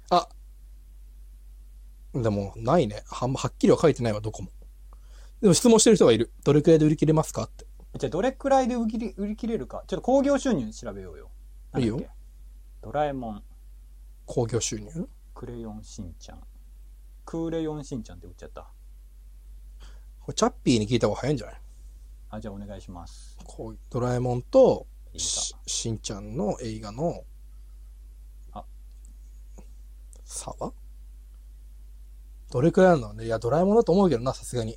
でも、ないね。はっきりは書いてないわ、どこも。でも質問してる人がいる。どれくらいで売り切れますかって。 じゃあ、どれくらいで売り切れるか。ちょっと興行収入調べようよ。 いいよ。 ドラえもん。 興行収入？ クレヨンしんちゃん。 クーレヨンしんちゃんって打っちゃった。 これチャッピーに聞いた方が早いんじゃない？ あ、じゃあお願いします。 こうドラえもんとしんちゃんの映画の差はどれくらいなのね。いや、ドラえもんだと思うけどな、さすがに。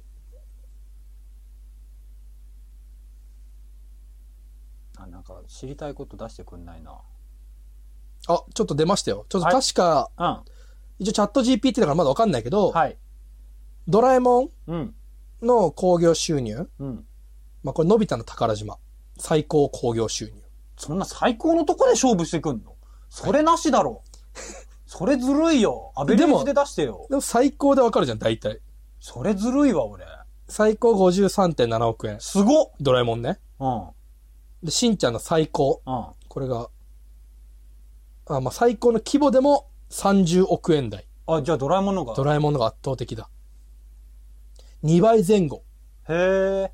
なんか知りたいこと出してくんないな。 あ、ちょっと出ましたよ。ちょっと確か、一応チャット GPT だからまだわかんないけど、 はい、 ドラえもんの興行収入、まあこれのび太の宝島、最高興行収入。 そんな最高のとこで勝負してくんの？それなしだろ。それずるいよ。アベレージで出してよ。 でも最高でわかるじゃん、大体。 それずるいわ、俺。 最高 53.7 億円。 すごっ！ ドラえもんね。で、しんちゃんの最高。これが、まあ最高の規模でも30億円台。 あ、じゃあドラえもんのが。 ドラえもんのが圧倒的だ。2倍前後。 へえ。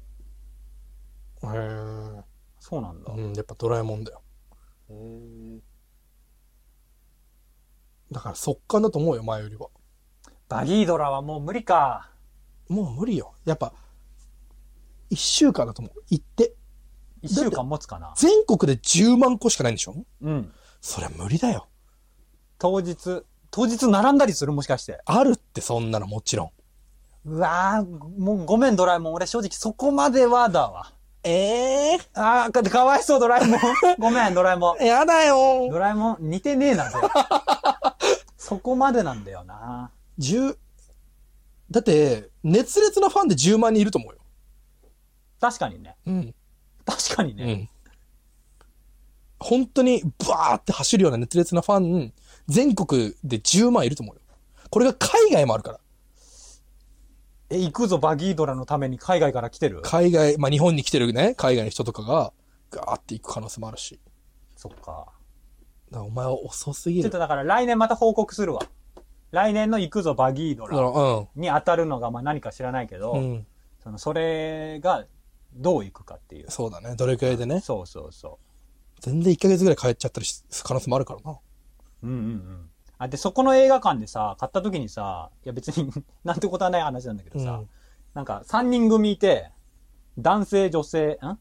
そうなんだ。 やっぱドラえもんだよ。 へえ。 だから速乾だと思うよ、前よりは。 バギードラはもう無理か。 もう無理よ。やっぱ、1週間だと思う。行って。 1週間持つかな。 全国で10万個しかないんでしょ？ うん。 そりゃ無理だよ。 当日並んだりする？もしかして。 あるって、そんなのもちろん。うわぁ、もうごめんドラえもん。俺正直そこまではだわ。かわいそうドラえもん。ごめんドラえもん。 やだよ。 ドラえもん似てねえなんだよ。そこまでなんだよな。 だって、熱烈なファンで10万人いると思うよ。 確かにね。確かにね。 本当にバーって走るような熱烈なファン、全国で10万いると思うよ。これが海外もあるから。 行くぞバギードラのために海外から来てる？ 海外、まあ日本に来てるね、海外の人とかが、ガーって行く可能性もあるし。 そっか。 お前は遅すぎる。 ちょっとだから来年また報告するわ。来年の行くぞバギードラに当たるのがまあ何か知らないけど、それがどう行くかっていう。 そうだね。どれくらいでね。 そうそうそう。 全然1ヶ月ぐらい帰っちゃったりする可能性もあるからな。 で、そこの映画館でさ、買った時にさ、いや別になんてことはない話なんだけどさ、なんか3人組いて、男性、女性の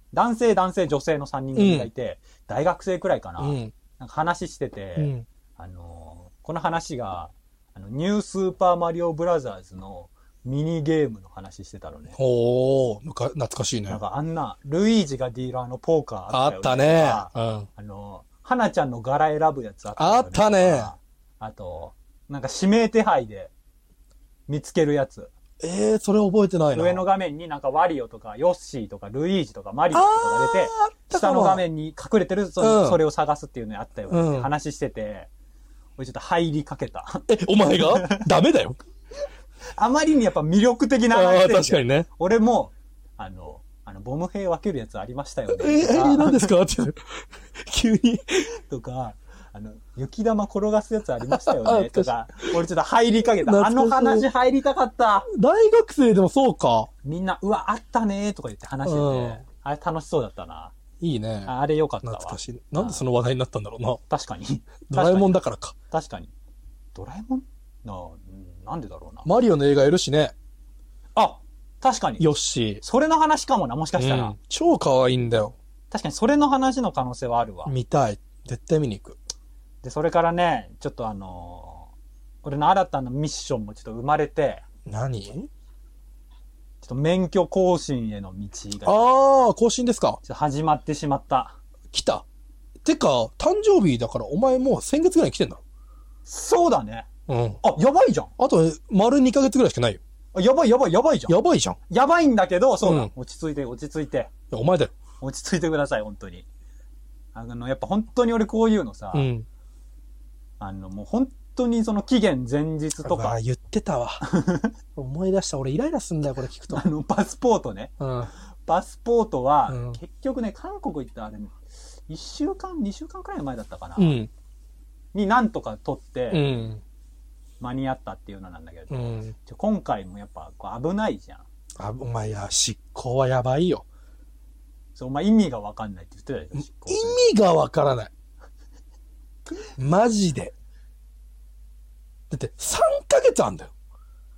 3人組がいて、大学生くらいかな。なんか話してて、この話が、ニュースーパーマリオブラザーズのミニゲームの話してたのね。 懐かしいね。 なんかあんな、ルイージがディーラーのポーカーあったね。 花ちゃんの柄選ぶやつあったね。あったね。 あと、なんか指名手配で見つけるやつ。 それ覚えてないな。 上の画面になんかワリオとかヨッシーとかルイージとかマリオとかが出て、下の画面に隠れてるそれを探すっていうのやったよね。話してて、俺ちょっと入りかけた。 お前がダメだよ。 あまりにやっぱ魅力的な話で。 確かにね。 俺も、ボム兵分けるやつありましたよね。 何ですかって。急に。 とか、雪玉転がすやつありましたよね。とか、俺ちょっと入りかけた。話入りたかった。 大学生でもそうか。 みんな、うわ、あったねとか言って話してて、あれ楽しそうだったな。 いいね。 あれよかったわ。 懐かしい。なんでその話題になったんだろうな。 確かに。 ドラえもんだからか。 確かに。ドラえもんなんでだろうな。 マリオの映画いるしね。 あ、確かに。 ヨッシー。 それの話かもな、もしかしたら。 超可愛いんだよ。 確かにそれの話の可能性はあるわ。 見たい。絶対見に行く。 で、それからね、ちょっと俺の新たなミッションもちょっと生まれて。 何？ ちょっと免許更新への道が。更新ですか？ ちょっと始まってしまった。 来た。てか、誕生日だからお前もう先月ぐらいに来てんだろ。 そうだね。やばいじゃん。 あと、丸2ヶ月ぐらいしかないよ。 やばいじゃん。 やばいじゃん。 やばいんだけど、そうだ。落ち着いて。 お前だよ。 落ち着いてください、本当に。やっぱ本当に俺こういうのさ、もう本当にその期限前日とか。 言ってたわ。思い出した。俺イライラすんだよ、これ聞くと。 パスポートね。パスポートは、結局ね、韓国行ったあれ、1週間、2週間くらい前だったかな。になんとか取って、間に合ったっていうのなんだけど、今回もやっぱ危ないじゃん。 お前執行はやばいよ。 そう、お前意味がわかんないって言ってたでしょ。 意味がわからない。マジで。だって3ヶ月あんだよ。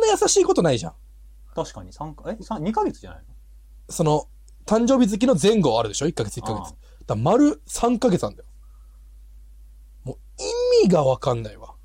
優しいことないじゃん。 確かに2ヶ月じゃないの？ その、誕生日月の前後あるでしょ ?1 ヶ月1ヶ月。だ丸3ヶ月なんだよ。もう意味がわかんないわ。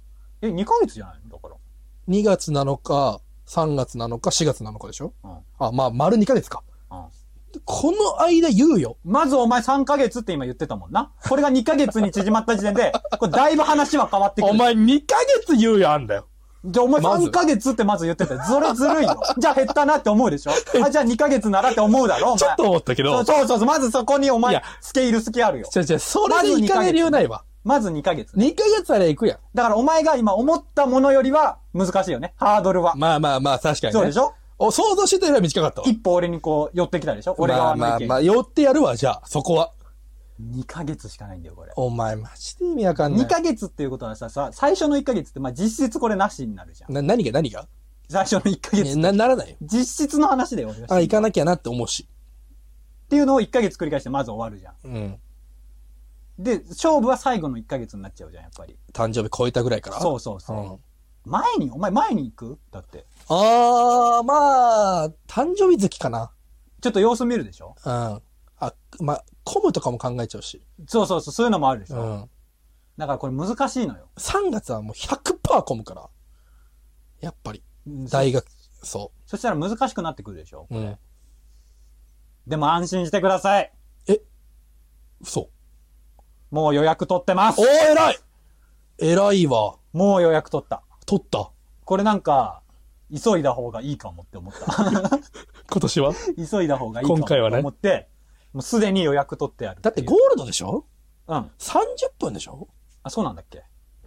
2ヶ月じゃないのだから。 2月7日、3月7日、4月7日でしょまあ、丸2ヶ月か。この間言うよ。 まずお前3ヶ月って今言ってたもんな。これが2ヶ月に縮まった時点で、これだいぶ話は変わってくる。 お前2ヶ月言うよ、あんだよ。 じゃあお前3ヶ月ってまず言ってたよ。それずるいよ。じゃあ減ったなって思うでしょじゃあ2ヶ月ならって思うだろお前。 ちょっと思ったけど。 そう。まずそこにお前、付け入る隙あるよ。 それで行かれるようないわ。 まず2ヶ月。 2ヶ月あれ行くやん。 だからお前が今思ったものよりは難しいよね。ハードルは。 まあ、確かにね。 そうでしょ想像してたよりは短かったわ。 一歩俺にこう寄ってきたでしょ俺側の意見。 寄ってやるわ、じゃあ、そこは。 2ヶ月しかないんだよ、これ。 お前、マジで意味わかんない。 2ヶ月っていうことはさ、最初の1ヶ月って、まあ実質これなしになるじゃん。 何が最初の1ヶ月。 ならないよ。 実質の話だよ、俺は。 行かなきゃなって思うし。 っていうのを1ヶ月繰り返してまず終わるじゃん。 うん。 で、勝負は最後の1ヶ月になっちゃうじゃん、やっぱり。 誕生日超えたぐらいから。 そう。お前前に行くだって。 まあ、誕生日月かな。 ちょっと様子見るでしょ混むとかも考えちゃうし。 そういうのもあるでしょだからこれ難しいのよ。 3月はもう 100% 混むから。やっぱり。大学、 そしたら難しくなってくるでしょこれ。でも安心してください。 嘘。 もう予約取ってます。 偉い偉いわ。 もう予約取った。これなんか、急いだ方がいいかもって思った。 今年は急いだ方がいいかもって思って、もうすでに予約取ってある。 だってゴールドでしょうん。 30分でしょそうなんだっけ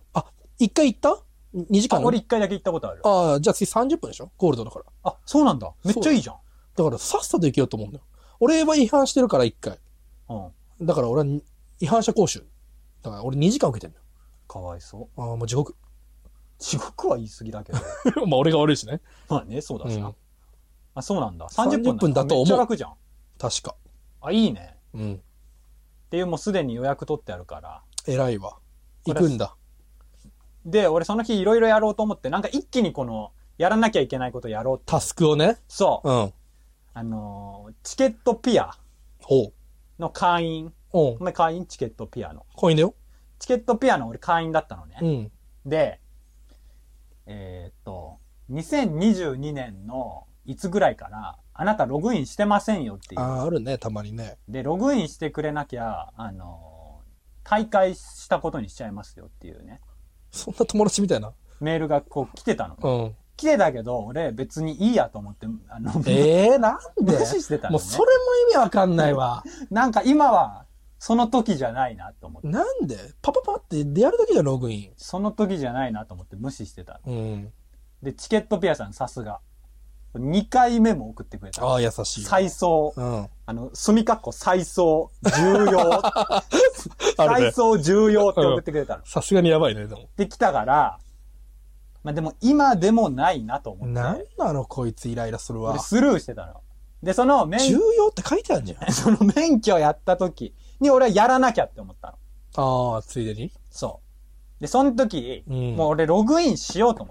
1回行った ?2 時間俺1回だけ行ったことある。 じゃあ次30分でしょゴールドだから。 そうなんだ。めっちゃいいじゃん。 だからさっさと行けようと思うんだよ。俺は違反してるから1回。だから俺は違反者講習。だから俺2時間受けてんだよ。 かわいそう。 もう地獄。 地獄は言い過ぎだけど。 まあ俺が悪いしね。 まあね、そうだしな。そうなんだ。30 分だと思う。 めっちゃ楽じゃん。 確か。 いいね。 うん。 っていうもうすでに予約取ってあるから。 偉いわ。行くんだ。 で、俺その日いろいろやろうと思って、なんか一気にこの、やらなきゃいけないことやろうって。 タスクをね。 そう。チケットピアの会員。お前会員チケットピアの。 会員だよ。 チケットピアの俺会員だったのね。で、2022年のいつぐらいから、あなたログインしてませんよっていう。 あるね、たまにね。 で、ログインしてくれなきゃ、退会したことにしちゃいますよっていうね。 そんな友達みたいな。 メールがこう来てたの。来てたけど、俺別にいいやと思って、 なんで無視してたの、ね。 もうそれも意味わかんないわ。 なんか今は、その時じゃないなと思って。 なんでパパパってやるだけじゃログイン。 その時じゃないなと思って無視してた。で、チケットピアさんさすが。2回目も送ってくれた。 優しい。 再送。墨括弧再送、重要。再送重要って送ってくれたの。 さすがにやばいね、でも。 できたから、まあでも今でもないなと思って。 なんなのこいつイライラするわ。 スルーしてたの。で、その重要って書いてあるじゃん。 その免許やった時に俺はやらなきゃって思ったの。ついでにそう。で、その時、もう俺ログインしようと思って。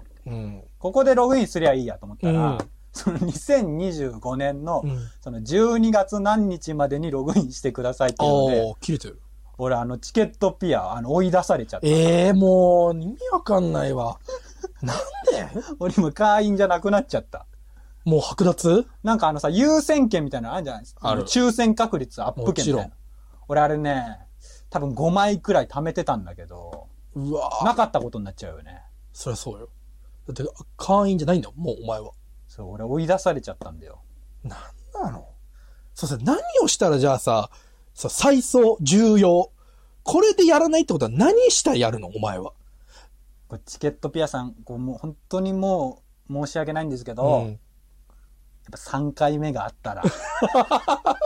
ここでログインすりゃいいやと思ったら、その2025年の、その12月何日までにログインしてくださいっていうので、 切れてる。 俺チケットピア、追い出されちゃった。 もう、意味わかんないわ。なんで俺も会員じゃなくなっちゃった。 もう剥奪なんか優先権みたいなのあるんじゃないですか。抽選確率アップ権みたいな。俺あれね、多分5枚くらい貯めてたんだけど、なかったことになっちゃうよね。 そりゃそうよ。だって会員じゃないんだもん、もうお前は。 そう、俺追い出されちゃったんだよ。 なんなのそうさ、何をしたらじゃあさ、再送、重要。これでやらないってことは何したらやるのお前は。 チケットピアさん、もう本当にもう申し訳ないんですけど、やっぱ3回目があったら。やっぱ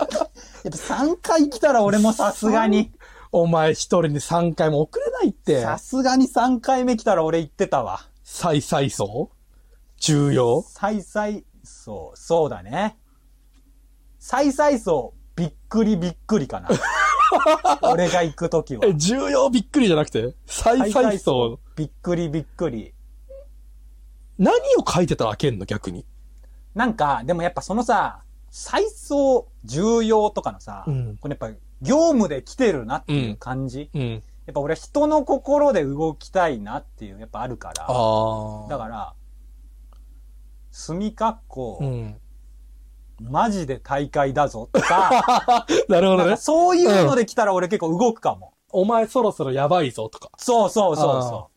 3回来たら俺もさすがに。 お前一人で3回も送れないって。 さすがに3回目来たら俺言ってたわ。 再送重要再送、そうだね。再送、びっくりびっくりかな。俺が行くときは。 重要びっくりじゃなくて再送。 びっくりびっくり。 何を書いてたら開けんの逆に。 なんか、でもやっぱそのさ、再送重要とかのさ、これやっぱ業務で来てるなっていう感じ。やっぱ俺人の心で動きたいなっていう、やっぱあるから。だから、墨括弧、マジで大会だぞとか。 なるほどね。 そういうので来たら俺結構動くかも。 お前そろそろやばいぞとか。 そうそうそうそう。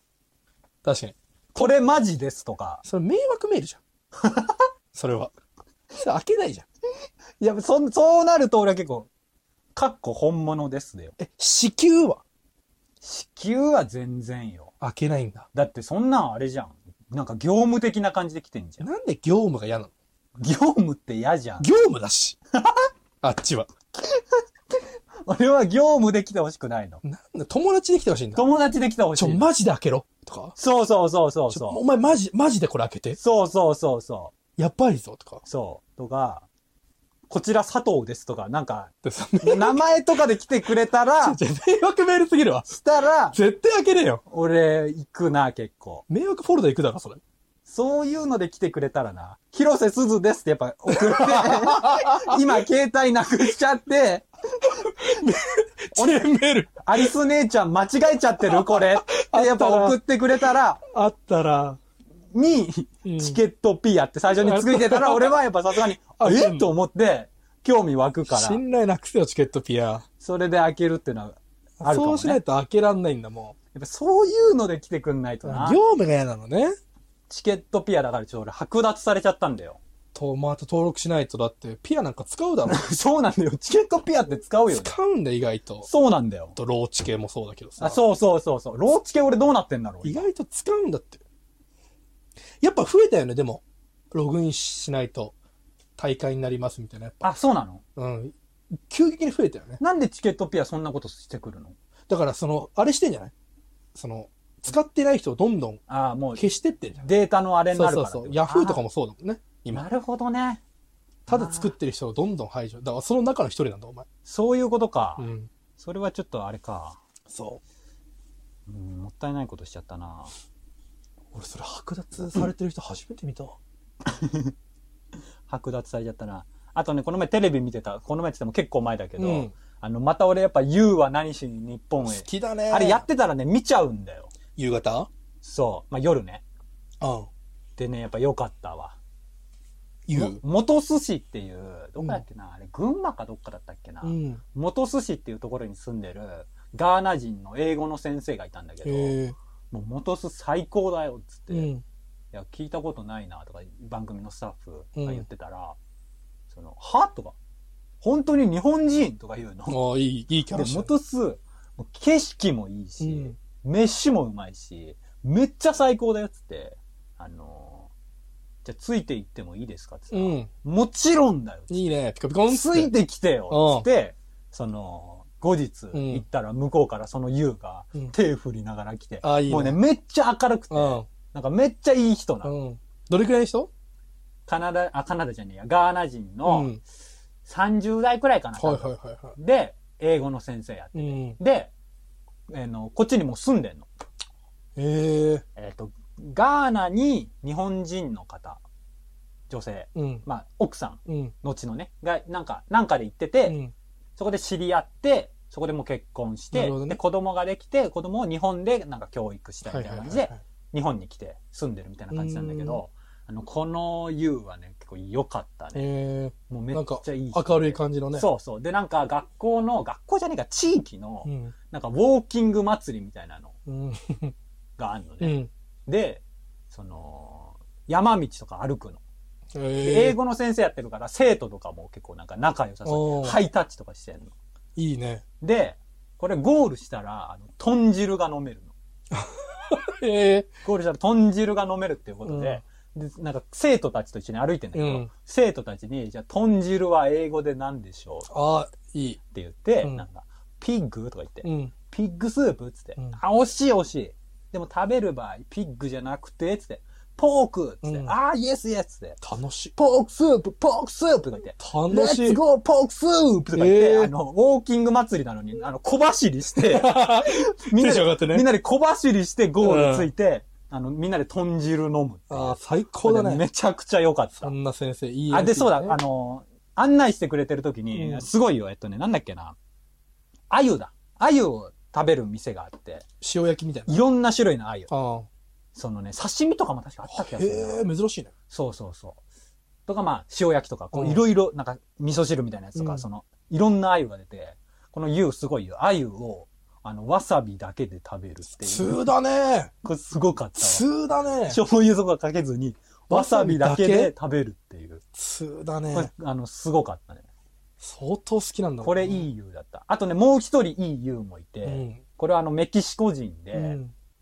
確かに。 これマジですとか。 それ迷惑メールじゃん。それは。それ開けないじゃん。 いや、そうなると俺は結構、かっこ本物ですだよ。 支給は支給は全然よ。 開けないんだ。 だってそんなんあれじゃん。なんか業務的な感じで来てんじゃん。 なんで業務が嫌なの？ 業務って嫌じゃん。 業務だし。あっちは。 俺は業務で来てほしくないの。 なんだ、友達で来てほしいんだ。 友達で来てほしい。 マジで開けろとか。 そうそうそうそうそう。 お前マジでこれ開けて。 そうそうそうそう。 やばいぞとか。 そう。とか、こちら佐藤ですとか、なんか、名前とかで来てくれたら、 迷惑メールすぎるわ。 したら、 絶対開けねえよ。 俺、行くな、結構。 迷惑フォルダ行くだろ、それ。 そういうので来てくれたらな、広瀬すずですってやっぱ送って、今携帯なくしちゃって、 メール。 アリス姉ちゃん間違えちゃってるこれってやっぱ送ってくれたら、に、チケットピアって最初についてたら、俺はやっぱさすがに、と思って、興味湧くから。 信頼なくせよ、チケットピア。 それで開けるっていうのはあるかもね。 そうしないと開けらんないんだもん。やっぱそういうので来てくんないとな。 業務が嫌なのね。 チケットピアだから俺剥奪されちゃったんだよ。 また登録しないとだって、ピアなんか使うだろ。 そうなんだよ。チケットピアって使うよ、ね。 使うんだよ、意外と。 そうなんだよ。 ローチケもそうだけどさ。 そうそうそうそう。ローチケ俺どうなってんだろう。 意外と使うんだって。やっぱ増えたよね、でも。ログインしないと大会になりますみたいな。やっぱそうなの？ うん。急激に増えたよね。 なんでチケットピアそんなことしてくるの？ だからあれしてんじゃない？使ってない人をどんどん消してってんじゃん。 データのあれになるから。 そう。ヤフーとかもそうだもんね。今。 なるほどね。 ただ作ってる人をどんどん排除。だからその中の一人なんだ、お前。 そういうことか。 うん。 それはちょっとあれか。 そう。 もったいないことしちゃったな。 俺それ剥奪されてる人初めて見た。 剥奪されちゃったな。あとね、この前テレビ見てた。この前って言っても結構前だけど、また俺やっぱ YOU は何しに日本へ。 好きだね。 あれやってたらね、見ちゃうんだよ。 夕方？ そう。夜ね。 うん。 でね、やっぱ良かったわ。 元寿司っていう、どこだっけな、あれ、群馬かどっかだったっけな。元寿司っていうところに住んでるガーナ人の英語の先生がいたんだけど、もう元寿司最高だよっつって、いや、聞いたことないなとか番組のスタッフが言ってたら、はとか、本当に日本人とか言うの。 いいキャラで、元寿、景色もいいし、飯もうまいし、めっちゃ最高だよっつって、じゃあついていってもいいですかってさ、もちろんだよ。 いいね。ピコピコンついてきてよ。つって、後日行ったら向こうからそのYOUが手振りながら来て、もうね、めっちゃ明るくて、なんかめっちゃいい人なの。 どれくらいの人？ カナダじゃねえや、ガーナ人の30代くらいかな。で、英語の先生やってて。で、こっちにもう住んでんの。ガーナに日本人の方、女性、まあ、奥さん、後のね、が、なんかで行ってて、そこで知り合って、そこでもう結婚して、で、子供ができて、子供を日本でなんか教育したいみたいな感じで、日本に来て住んでるみたいな感じなんだけど、このYOUはね、結構良かったね。もうめっちゃいい。 明るい感じのね。 そうそう。で、なんか学校じゃねえか、地域の、なんかウォーキング祭りみたいなのがあるのね。で、山道とか歩くの。英語の先生やってるから、生徒とかも結構なんか仲良さそう。ハイタッチとかしてんの。 いいね。 で、これゴールしたら、豚汁が飲めるの。ゴールしたら豚汁が飲めるっていうことで、で、なんか生徒たちと一緒に歩いてんだけど、生徒たちに、じゃあ豚汁は英語で何でしょう？いい。って言って、なんか、ピッグとか言って、ピッグスープつって、惜しい惜しい。でも食べる場合、ピッグじゃなくて、つって、ポークつって、イエスイエスつって。 楽しい。 ポークスープとか言って。 楽しい。 レッツゴーポークスープとか言って、ウォーキング祭りなのに、小走りして、みんなで小走りしてゴールついて、 みんなで豚汁飲む。 ああ、最高だね。 めちゃくちゃ良かった。 そんな先生、いい、ね。 あ、で、そうだ、案内してくれてる時に、すごいよ、なんだっけな。鮎だ。鮎を食べる店があって。 塩焼きみたいな。 いろんな種類の鮎。 ああ。 そのね、刺身とかも確かあった気がする。 へえ、珍しいね。 そうそうそう。とかまあ、塩焼きとか、こういろいろ、なんか、味噌汁みたいなやつとか、いろんな鮎が出て、この鮎すごいよ。鮎を、わさびだけで食べるっていう。 通だね。 これすごかったわ。 通だね。 醤油とかかけずに、わさびだけで食べるっていう。 通だね。 これ、すごかったね。 相当好きなんだもん。 これいい湯だった。あとね、もう一人いい湯もいて、これはメキシコ人で、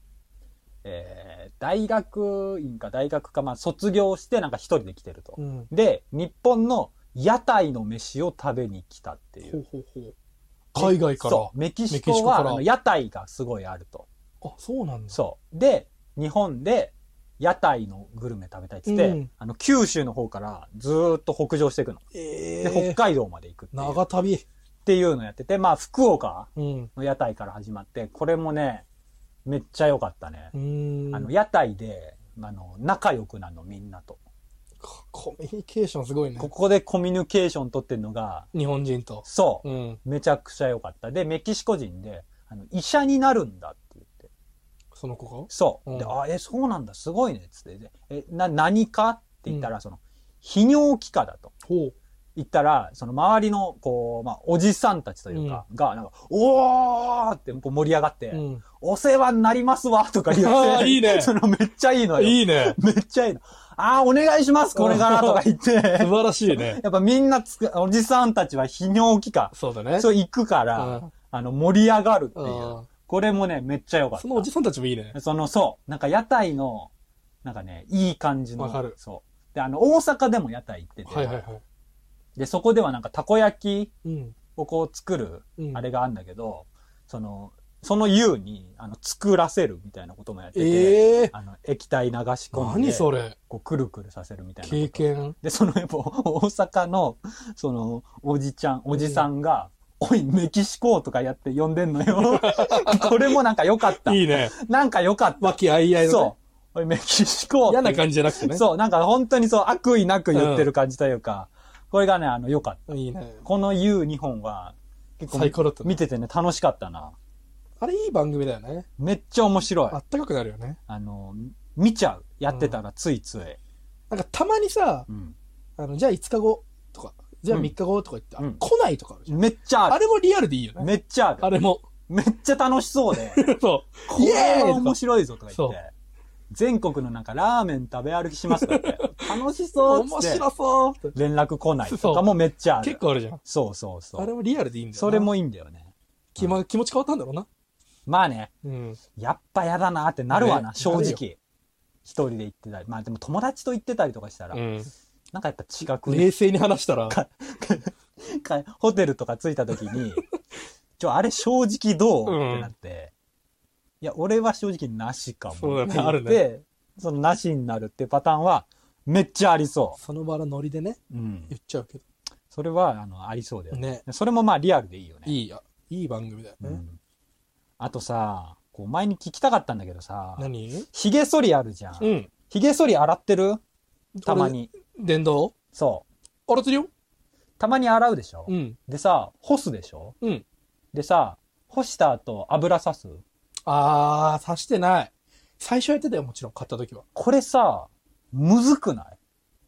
大学院か大学か、まあ卒業してなんか一人で来てると。で、日本の屋台の飯を食べに来たっていう。 海外から。 そう。メキシコは屋台がすごいあると。 あ、そうなんだ。 そう。で、日本で屋台のグルメ食べたいっつって、九州の方からずーっと北上していくの。で、北海道まで行くっていう。 長旅。 っていうのをやってて、まあ、福岡の屋台から始まって、これもね、めっちゃ良かったね。屋台で、仲良くなるの、みんなと。 コミュニケーションすごいね。 ここでコミュニケーション取ってるのが、 日本人と。 そう。めちゃくちゃ良かった。で、メキシコ人で、医者になるんだって言って。 その子がそう。で、そうなんだ、すごいね、つって。何かって言ったら、泌尿器科だと。言ったら、周りの、こう、まあ、おじさんたちというか、が、なんか、おーってこう盛り上がって、お世話になりますわとか言って、 いいね。 めっちゃいいのよ。 いいね。 めっちゃいいの。お願いします、これからとか言って。 素晴らしいね。 やっぱみんなおじさんたちは泌尿器科。 そうだね。 そう行くから、盛り上がるっていう。これもね、めっちゃ良かった。 そのおじさんたちもいいね。 そう。なんか屋台の、なんかね、いい感じの。 わかる。 そう。で、大阪でも屋台行ってて。 はいはいはい。 で、そこではなんかたこ焼きをこう作る、あれがあるんだけど、その湯に、作らせるみたいなこともやってて、液体流し込んで、 何それこう、くるくるさせるみたいな。 経験。 で、やっぱ、大阪の、おじさんが、おい、メキシコとかやって呼んでんのよ。これもなんか良かった。 いいね。 なんか良かった。 和気あいあいの、ね。 そう。おい、メキシコ。 嫌な感じじゃなくてね。 そう、なんか本当にそう、悪意なく言ってる感じというか、これがね、良かった。 いいね。 この U2 本は、結構最高だった、ね。 見ててね、楽しかったな。 あれいい番組だよね。 めっちゃ面白い。 あったかくなるよね。 見ちゃう。やってたらついつい。 なんかたまにさ、じゃあ5日後とか、じゃあ3日後とか言って、来ないとかあるじゃん。 めっちゃある。 あれもリアルでいいよね。 めっちゃある。 あれも。 めっちゃ楽しそうで。 そう。 これは面白いぞとか言って。全国のなんかラーメン食べ歩きしますとか言って。楽しそうっつって。 面白そう。 連絡来ないとかもめっちゃある。 結構あるじゃん。 そうそうそう。 あれもリアルでいいんだよ。 それもいいんだよね。 気持ち変わったんだろうな。 まあね。やっぱやだなってなるわな、正直。一人で行ってたり。まあでも友達と行ってたりとかしたら。なんかやっぱ違く。 冷静に話したら。 ホテルとか着いた時に、あれ正直どうってなって。いや、俺は正直なしかも。 そうだね、あるね。そのなしになるってパターンは、めっちゃありそう。 その場のノリでね。言っちゃうけど。 それは、ありそうだよね。 それもまあリアルでいいよね。 いい番組だよね。 あとさ、こう前に聞きたかったんだけどさ。 何？ 髭剃りあるじゃん。髭剃り洗ってる？たまに。 電動？ そう。 洗ってるよ。 たまに洗うでしょ？でさ、干すでしょ？でさ、干した後油さす？ さしてない。最初やってたよ、もちろん、買った時は。 これさ、むずくない？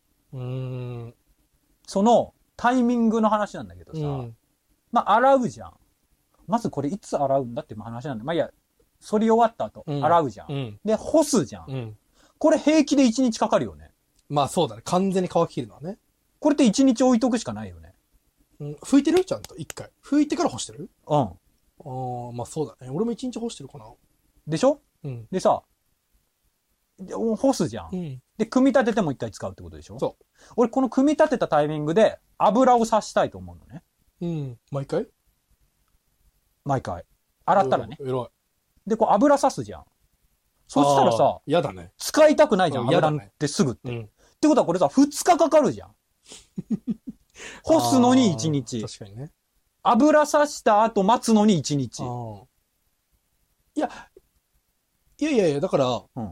その、タイミングの話なんだけどさ、まあ、洗うじゃん。まずこれいつ洗うんだって話なんだ。まあ、いや、剃り終わった後、洗うじゃん。で、干すじゃん。これ平気で1日かかるよね。 まあそうだね。完全に乾き切るのはね。 これって1日置いとくしかないよね。 拭いてる？ちゃんと、一回。拭いてから干してる？ まあそうだね。俺も1日干してるかな。 でしょ？でさ、干すじゃん。で、組み立てても一回使うってことでしょ？ そう。 俺この組み立てたタイミングで油をさしたいと思うのね。毎回？ 毎回。洗ったらね。 偉い。 で、こう油さすじゃん。そしたらさ、 嫌だね。 使いたくないじゃん。油ってすぐって。ってことはこれさ、2日かかるじゃん。干すのに1日。 確かにね。 油さした後待つのに1日。 いや、だから、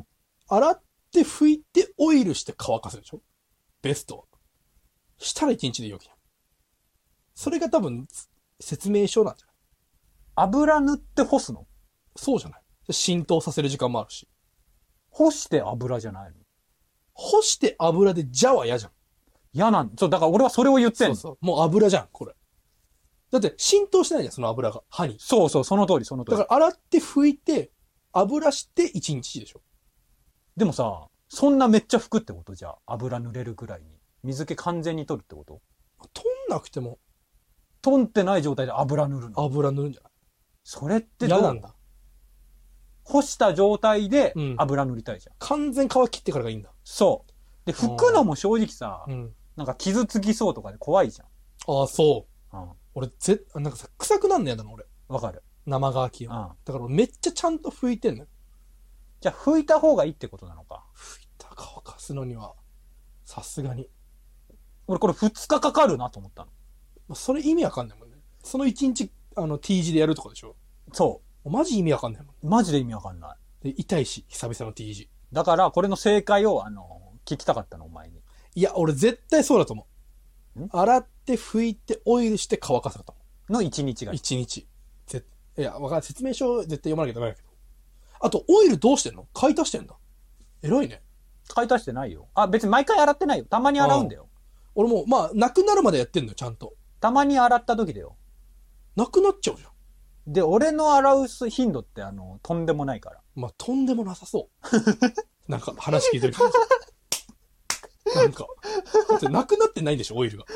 洗って拭いてオイルして乾かすでしょ？ベストは。したら1日でいいわけじゃん。それが多分、説明書なんじゃない？ 油塗って干すの？ そうじゃない？浸透させる時間もあるし。 干して油じゃないの？ 干して油でじゃは嫌じゃん。 嫌なん。だから俺はそれを言ってんの。 そう。もう油じゃん、これ。だって浸透してないじゃん、その油が。歯に。 そう、その通り。だから洗って拭いて、油して1日でしょ。 でもさ、そんなめっちゃ拭くってことじゃ、油塗れるぐらいに。水気完全に取るってこと？ 取んなくても。 取ってない状態で油塗るの？ 油塗るんじゃない？ それって嫌なんだ。 干した状態で油塗りたいじゃん。 完全皮切ってからがいいんだ。 そう。で、拭くのも正直さ、なんか傷つきそうとかで怖いじゃん。 ああ、そう。俺なんかさ、臭くなんねやだな、俺。 わかる。 生乾きを。だからめっちゃちゃんと拭いてんのよ。 じゃあ拭いた方がいいってことなのか。 拭いた乾かすのには、さすがに。 俺これ2日かかるなと思ったの。それ意味わかんないもんね。その1日、T 字でやるとかでしょ？ そう。 マジ意味わかんないもん。 マジで意味わかんない。 で、痛いし、久々の T 字。 だから、これの正解を、聞きたかったの、お前に。 いや、俺絶対そうだと思う。洗って拭いてオイルして乾かすだと思う。の1日が。 1日。いや、わかんない。説明書絶対読まなきゃダメだけど。あと、オイルどうしてんの？買い足してんだ。偉いね。 買い足してないよ。別に毎回洗ってないよ。たまに洗うんだよ。 俺も、まあ、なくなるまでやってんのよ、ちゃんと。 たまに洗った時だよ。 なくなっちゃうじゃん。 で、俺の洗う頻度ってとんでもないから。 まあ、とんでもなさそう。なんか、話聞いてる感じ。なんか、だってなくなってないんでしょ、オイルが。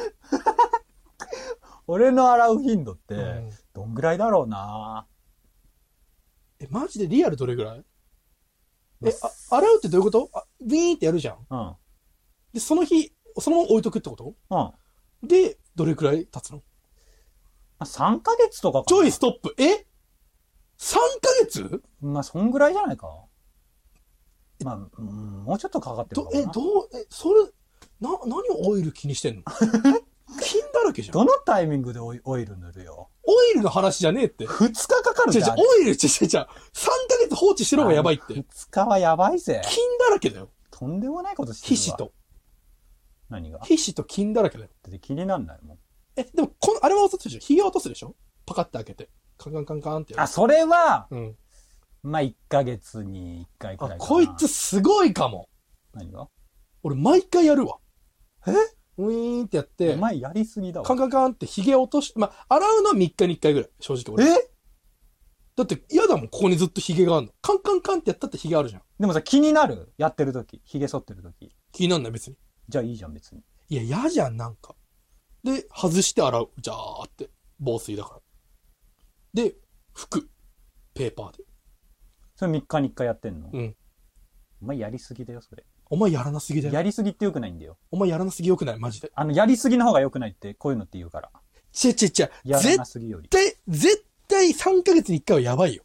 俺の洗う頻度って、どんぐらいだろうな。 マジでリアルどれぐらい？洗うってどういうこと？ビーンってやるじゃん。で、その日、そのまま置いとくってこと？で、どれくらい経つの ？3ヶ月とかかな。 ちょいストップ。3ヶ月？ まあ、そんぐらいじゃないか。まあ、もうちょっとかかってるかな。 それ、何をオイル気にしてんの？金だらけじゃん。 どのタイミングでオイル塗るよ。 オイルの話じゃねえって。 2日かかるんだ。 オイル、3ヶ月放置してる方がやばいって。 2日はやばいぜ。 金だらけだよ。 とんでもないことしてるわ。 皮脂と。 何が？ 皮脂と金だらけだよ。 だって気になんないもん。 でも、あれは落とすでしょ？髭は落とすでしょ？パカって開けて。カンカンカンカンってやる。 それは、まあ、1ヶ月に1回くらいかな。 こいつすごいかも。 何が？ 俺毎回やるわ。ウィーンってやって。 お前やりすぎだわ。 カンカンカンって髭落とし、まあ、洗うのは3日に1回ぐらい。正直俺。だって嫌だもん、ここにずっと髭があるの。カンカンカンってやったって髭あるじゃん。 でもさ、気になる？やってる時。髭剃ってる時。 気になんない別に。 じゃあいいじゃん別に。 いや、嫌じゃん、なんか。で、外して洗う。じゃーって。防水だから。で、拭く。ペーパーで。 それ3日に1回やってんの？ うん。 お前やりすぎだよ、それ。 お前やらなすぎだよ。 やりすぎって良くないんだよ。 お前やらなすぎ良くないマジで。 やりすぎの方が良くないって、こういうのって言うから。 やらなすぎより。 絶対3ヶ月に1回はやばいよ。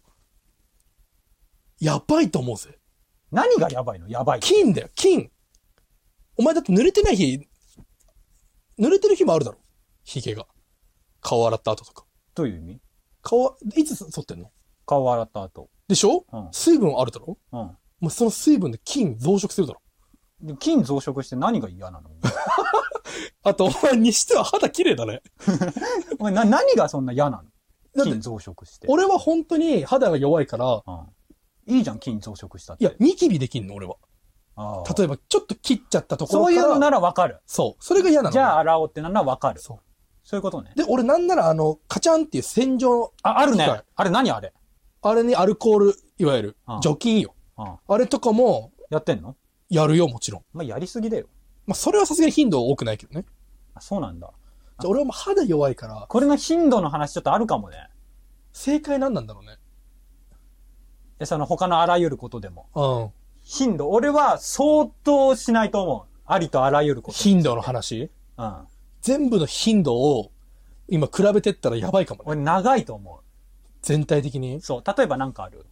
やばいと思うぜ。 何がやばいの？やばい。 金だよ、金。お前だって濡れてる日もあるだろ。髭が。顔洗った後とか。 どういう意味？ いつ剃ってんの？ 顔洗った後。 でしょ？水分あるだろ？ もうその水分で菌増殖するだろ。 で菌増殖して何が嫌なの？ あと、お前にしては肌綺麗だね。 お前何がそんな嫌なの？菌増殖して。 俺は本当に肌が弱いから、 いいじゃん、菌増殖したって。 いや、ニキビできんの、俺は。例えば、ちょっと切っちゃったところから。 そういうのならわかる。 そう。それが嫌なの。 じゃあ洗おうってならわかる。そういうことね。 で、俺なんならカチャンっていう洗浄。 あるね。あれ何あれ？ あれにアルコール、いわゆる、除菌よ。あれとかも。 やってんの？ やるよ、もちろん。 まあ、やりすぎだよ。 まあ、それはさすがに頻度多くないけどね。 そうなんだ。 じゃ俺はもう肌弱いから。 これの頻度の話ちょっとあるかもね。 正解なんなんだろうね。 その他のあらゆることでも。頻度、俺は相当しないと思う。ありとあらゆること。 頻度の話？全部の頻度を今比べてったらやばいかもね。 俺長いと思う。 全体的に？ そう。例えばなんかある？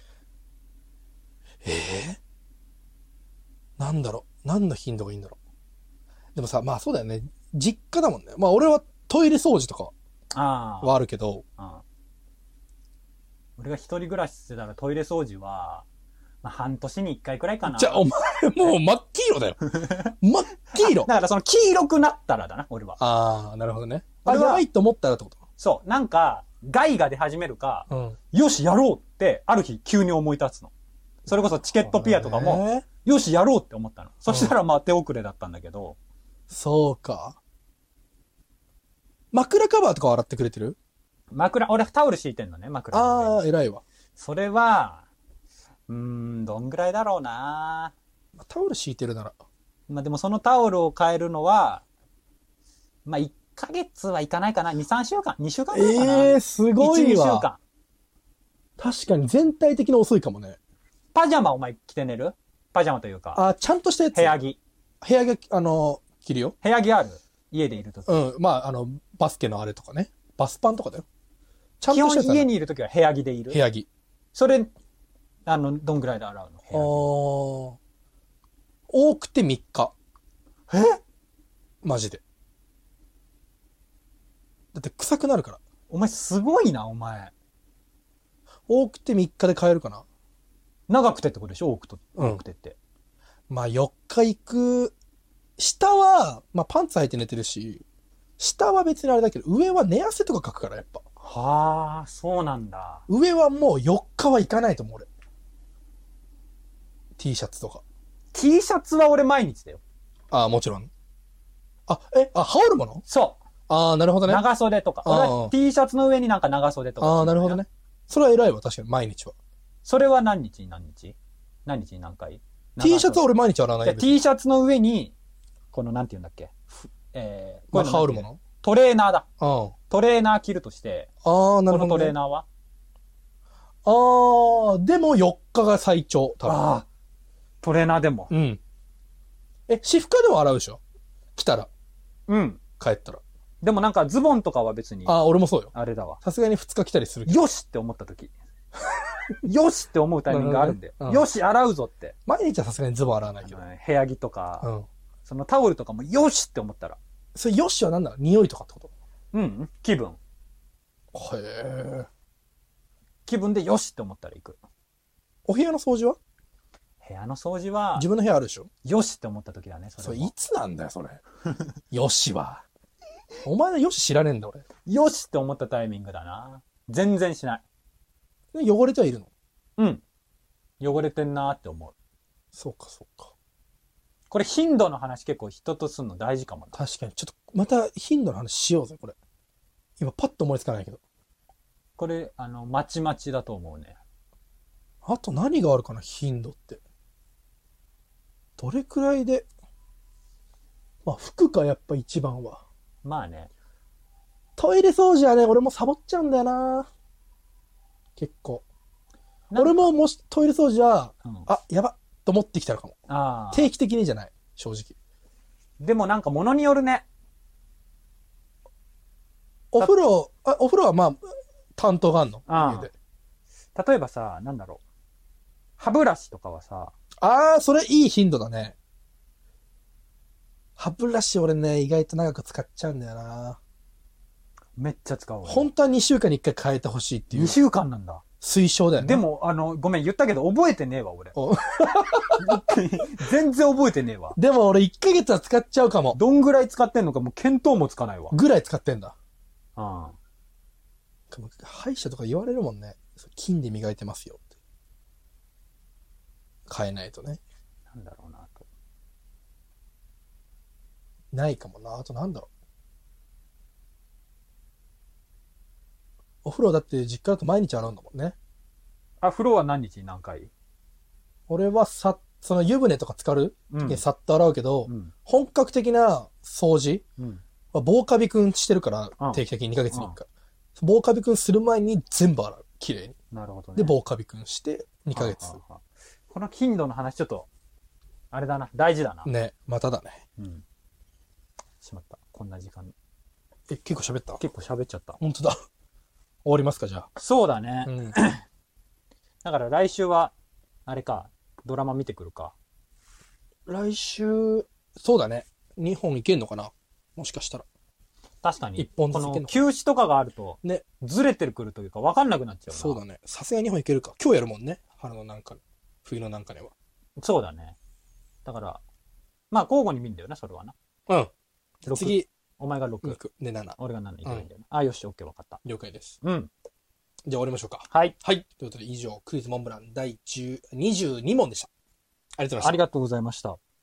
なんだろう。何の頻度がいいんだろう。でもさ、まあそうだよね。実家だもんね。まあ俺はトイレ掃除とかはあるけど。 俺が一人暮らししてたらトイレ掃除は、 まあ、半年に1回くらいかな。 じゃあ、お前、もう真っ黄色だよ。真っ黄色。 だからその黄色くなったらだな、俺は。 ああ、なるほどね。やばいと思ったらってこと？ そう。なんか、害が出始めるか、よし、やろうって、ある日急に思い立つの。それこそチケットピアとかも、よし、やろうって思ったの。そしたらまあ手遅れだったんだけど。 そうか。枕カバーとか洗ってくれてる？ 俺タオル敷いてんのね、枕の上に。 ああ、偉いわ。 それは、どんぐらいだろうな。 タオル敷いてるなら。 まあでもそのタオルを変えるのは、まあ1ヶ月はいかないかな。2、3週間 ?2 週間ぐらいかな。 すごいわ。 1、2週間。 確かに全体的に遅いかもね。 パジャマお前着て寝る？パジャマというか。 あ、ちゃんとしたやつ。 部屋着。 部屋着、着るよ。 部屋着ある？家でいるとき。 まあ、バスケのあれとかね。バスパンとかだよ。 ちゃんとしたやつ。基本家にいるときは部屋着でいる？ 部屋着。 それ、どんぐらいで洗うの？ 多くて3日。マジで。だって臭くなるから。 お前すごいな、お前。 多くて3日で変えるかな。 長くてってことでしょ？多くてって。 まあ4日行く。下は、まあパンツ履いて寝てるし、下は別にあれだけど、上は寝汗とかかくからやっぱ。 はあ、そうなんだ。 上はもう4日は行かないと思う俺。T シャツとか。 T シャツは俺毎日だよ。 ああ、もちろん。羽織るもの？ そう。 ああ、なるほどね。 長袖とか。俺は T シャツの上になんか長袖とか。 ああ、なるほどね。それは偉いわ、確かに、毎日は。 それは何日に何回 ?T シャツは俺毎日洗わないよ。 T シャツの上に、このなんて言うんだっけ。 羽織るもの？ トレーナーだ。トレーナー着るとして。 ああ、なるほど、ね。 このトレーナーは？ でも4日が最長、多分。ああ。 トレーナーでも。 うん。私服でも洗うでしょ？来たら。 うん。 帰ったら。 でもなんかズボンとかは別に。 俺もそうよ。 あれだわ。 さすがに2日来たりするけど。よしって思った時。よしって思うタイミングがあるんで。よし、洗うぞって。 毎日はさすがにズボン洗わないけど。 部屋着とか、そのタオルとかもよしって思ったら。 それよしは何だろう？匂いとかってこと？ 気分。 へえ。 気分でよしって思ったら行く。 お部屋の掃除は？ 部屋の掃除は、 自分の部屋あるでしょ？ よしって思った時だね、 それいつなんだよ、それ。よしは。お前のよし知らねえんだ、俺。 よしって思ったタイミングだな。全然しない。 汚れてはいるの？ うん。汚れてんなーって思う。 そうか、そうか。 これ頻度の話結構人とするの大事かもな。 確かに。ちょっと、また頻度の話しようぜ、これ。今パッと思いつかないけど。 これ、まちまちだと思うね。 あと何があるかな、頻度って。どれくらいで。まあ、服か、やっぱ一番は。 まあね。 トイレ掃除はね、俺もサボっちゃうんだよな。結構。俺ももしトイレ掃除は、やばっと思ってきたのかも。定期的にじゃない、正直。でもなんか物によるね。 お風呂はまあ、担当があんの？家で。 例えばさ、なんだろう。歯ブラシとかはさ。 それいい頻度だね。歯ブラシ俺ね、意外と長く使っちゃうんだよな。 めっちゃ使うわ。 本当は2週間に1回変えてほしいっていう。 2週間なんだ。 推奨だよね。 でも、ごめん、言ったけど覚えてねえわ、俺。全然覚えてねえわ。 でも俺1ヶ月は使っちゃうかも。 どんぐらい使ってんのかもう見当もつかないわ。 ぐらい使ってんだ。歯医者とか言われるもんね。金で磨いてますよって。変えないとね。 なんだろうなと。 ないかもな。あとなんだろう。お風呂だって実家だと毎日洗うんだもんね。 風呂は何日に何回？ 俺はその湯船とか浸かる時にさっと洗うけど、本格的な掃除は防カビくんしてるから、定期的に2ヶ月に1回。防カビくんする前に全部洗う。綺麗に。 なるほどね。 で、防カビくんして2ヶ月。 この頻度の話ちょっと、あれだな。大事だな。 ね、まただね。 しまった。こんな時間。 結構喋った？ 結構喋っちゃった。 本当だ。終わりますか、じゃあ。 そうだね。だから来週は、あれか、ドラマ見てくるか。 来週、そうだね。2本いけんのかな？もしかしたら。 確かに。 1本ずついけんのかな。 この休止とかがあると、ね。ずれてくるというか分かんなくなっちゃうな。 そうだね。さすがに2本いけるか。今日やるもんね。春のなんか。 冬のなんかねは。 そうだね。だから、まあ交互に見んだよな、それはな。 うん。次。 お前が6。 で、7。 俺が7いけばいいんだよね。あ、よし、OK、わかった。 了解です。 うん。 じゃあ終わりましょうか。 はい。 はい。ということで以上、クイズモンブラン第22問でした。ありがとうございました。 ありがとうございました。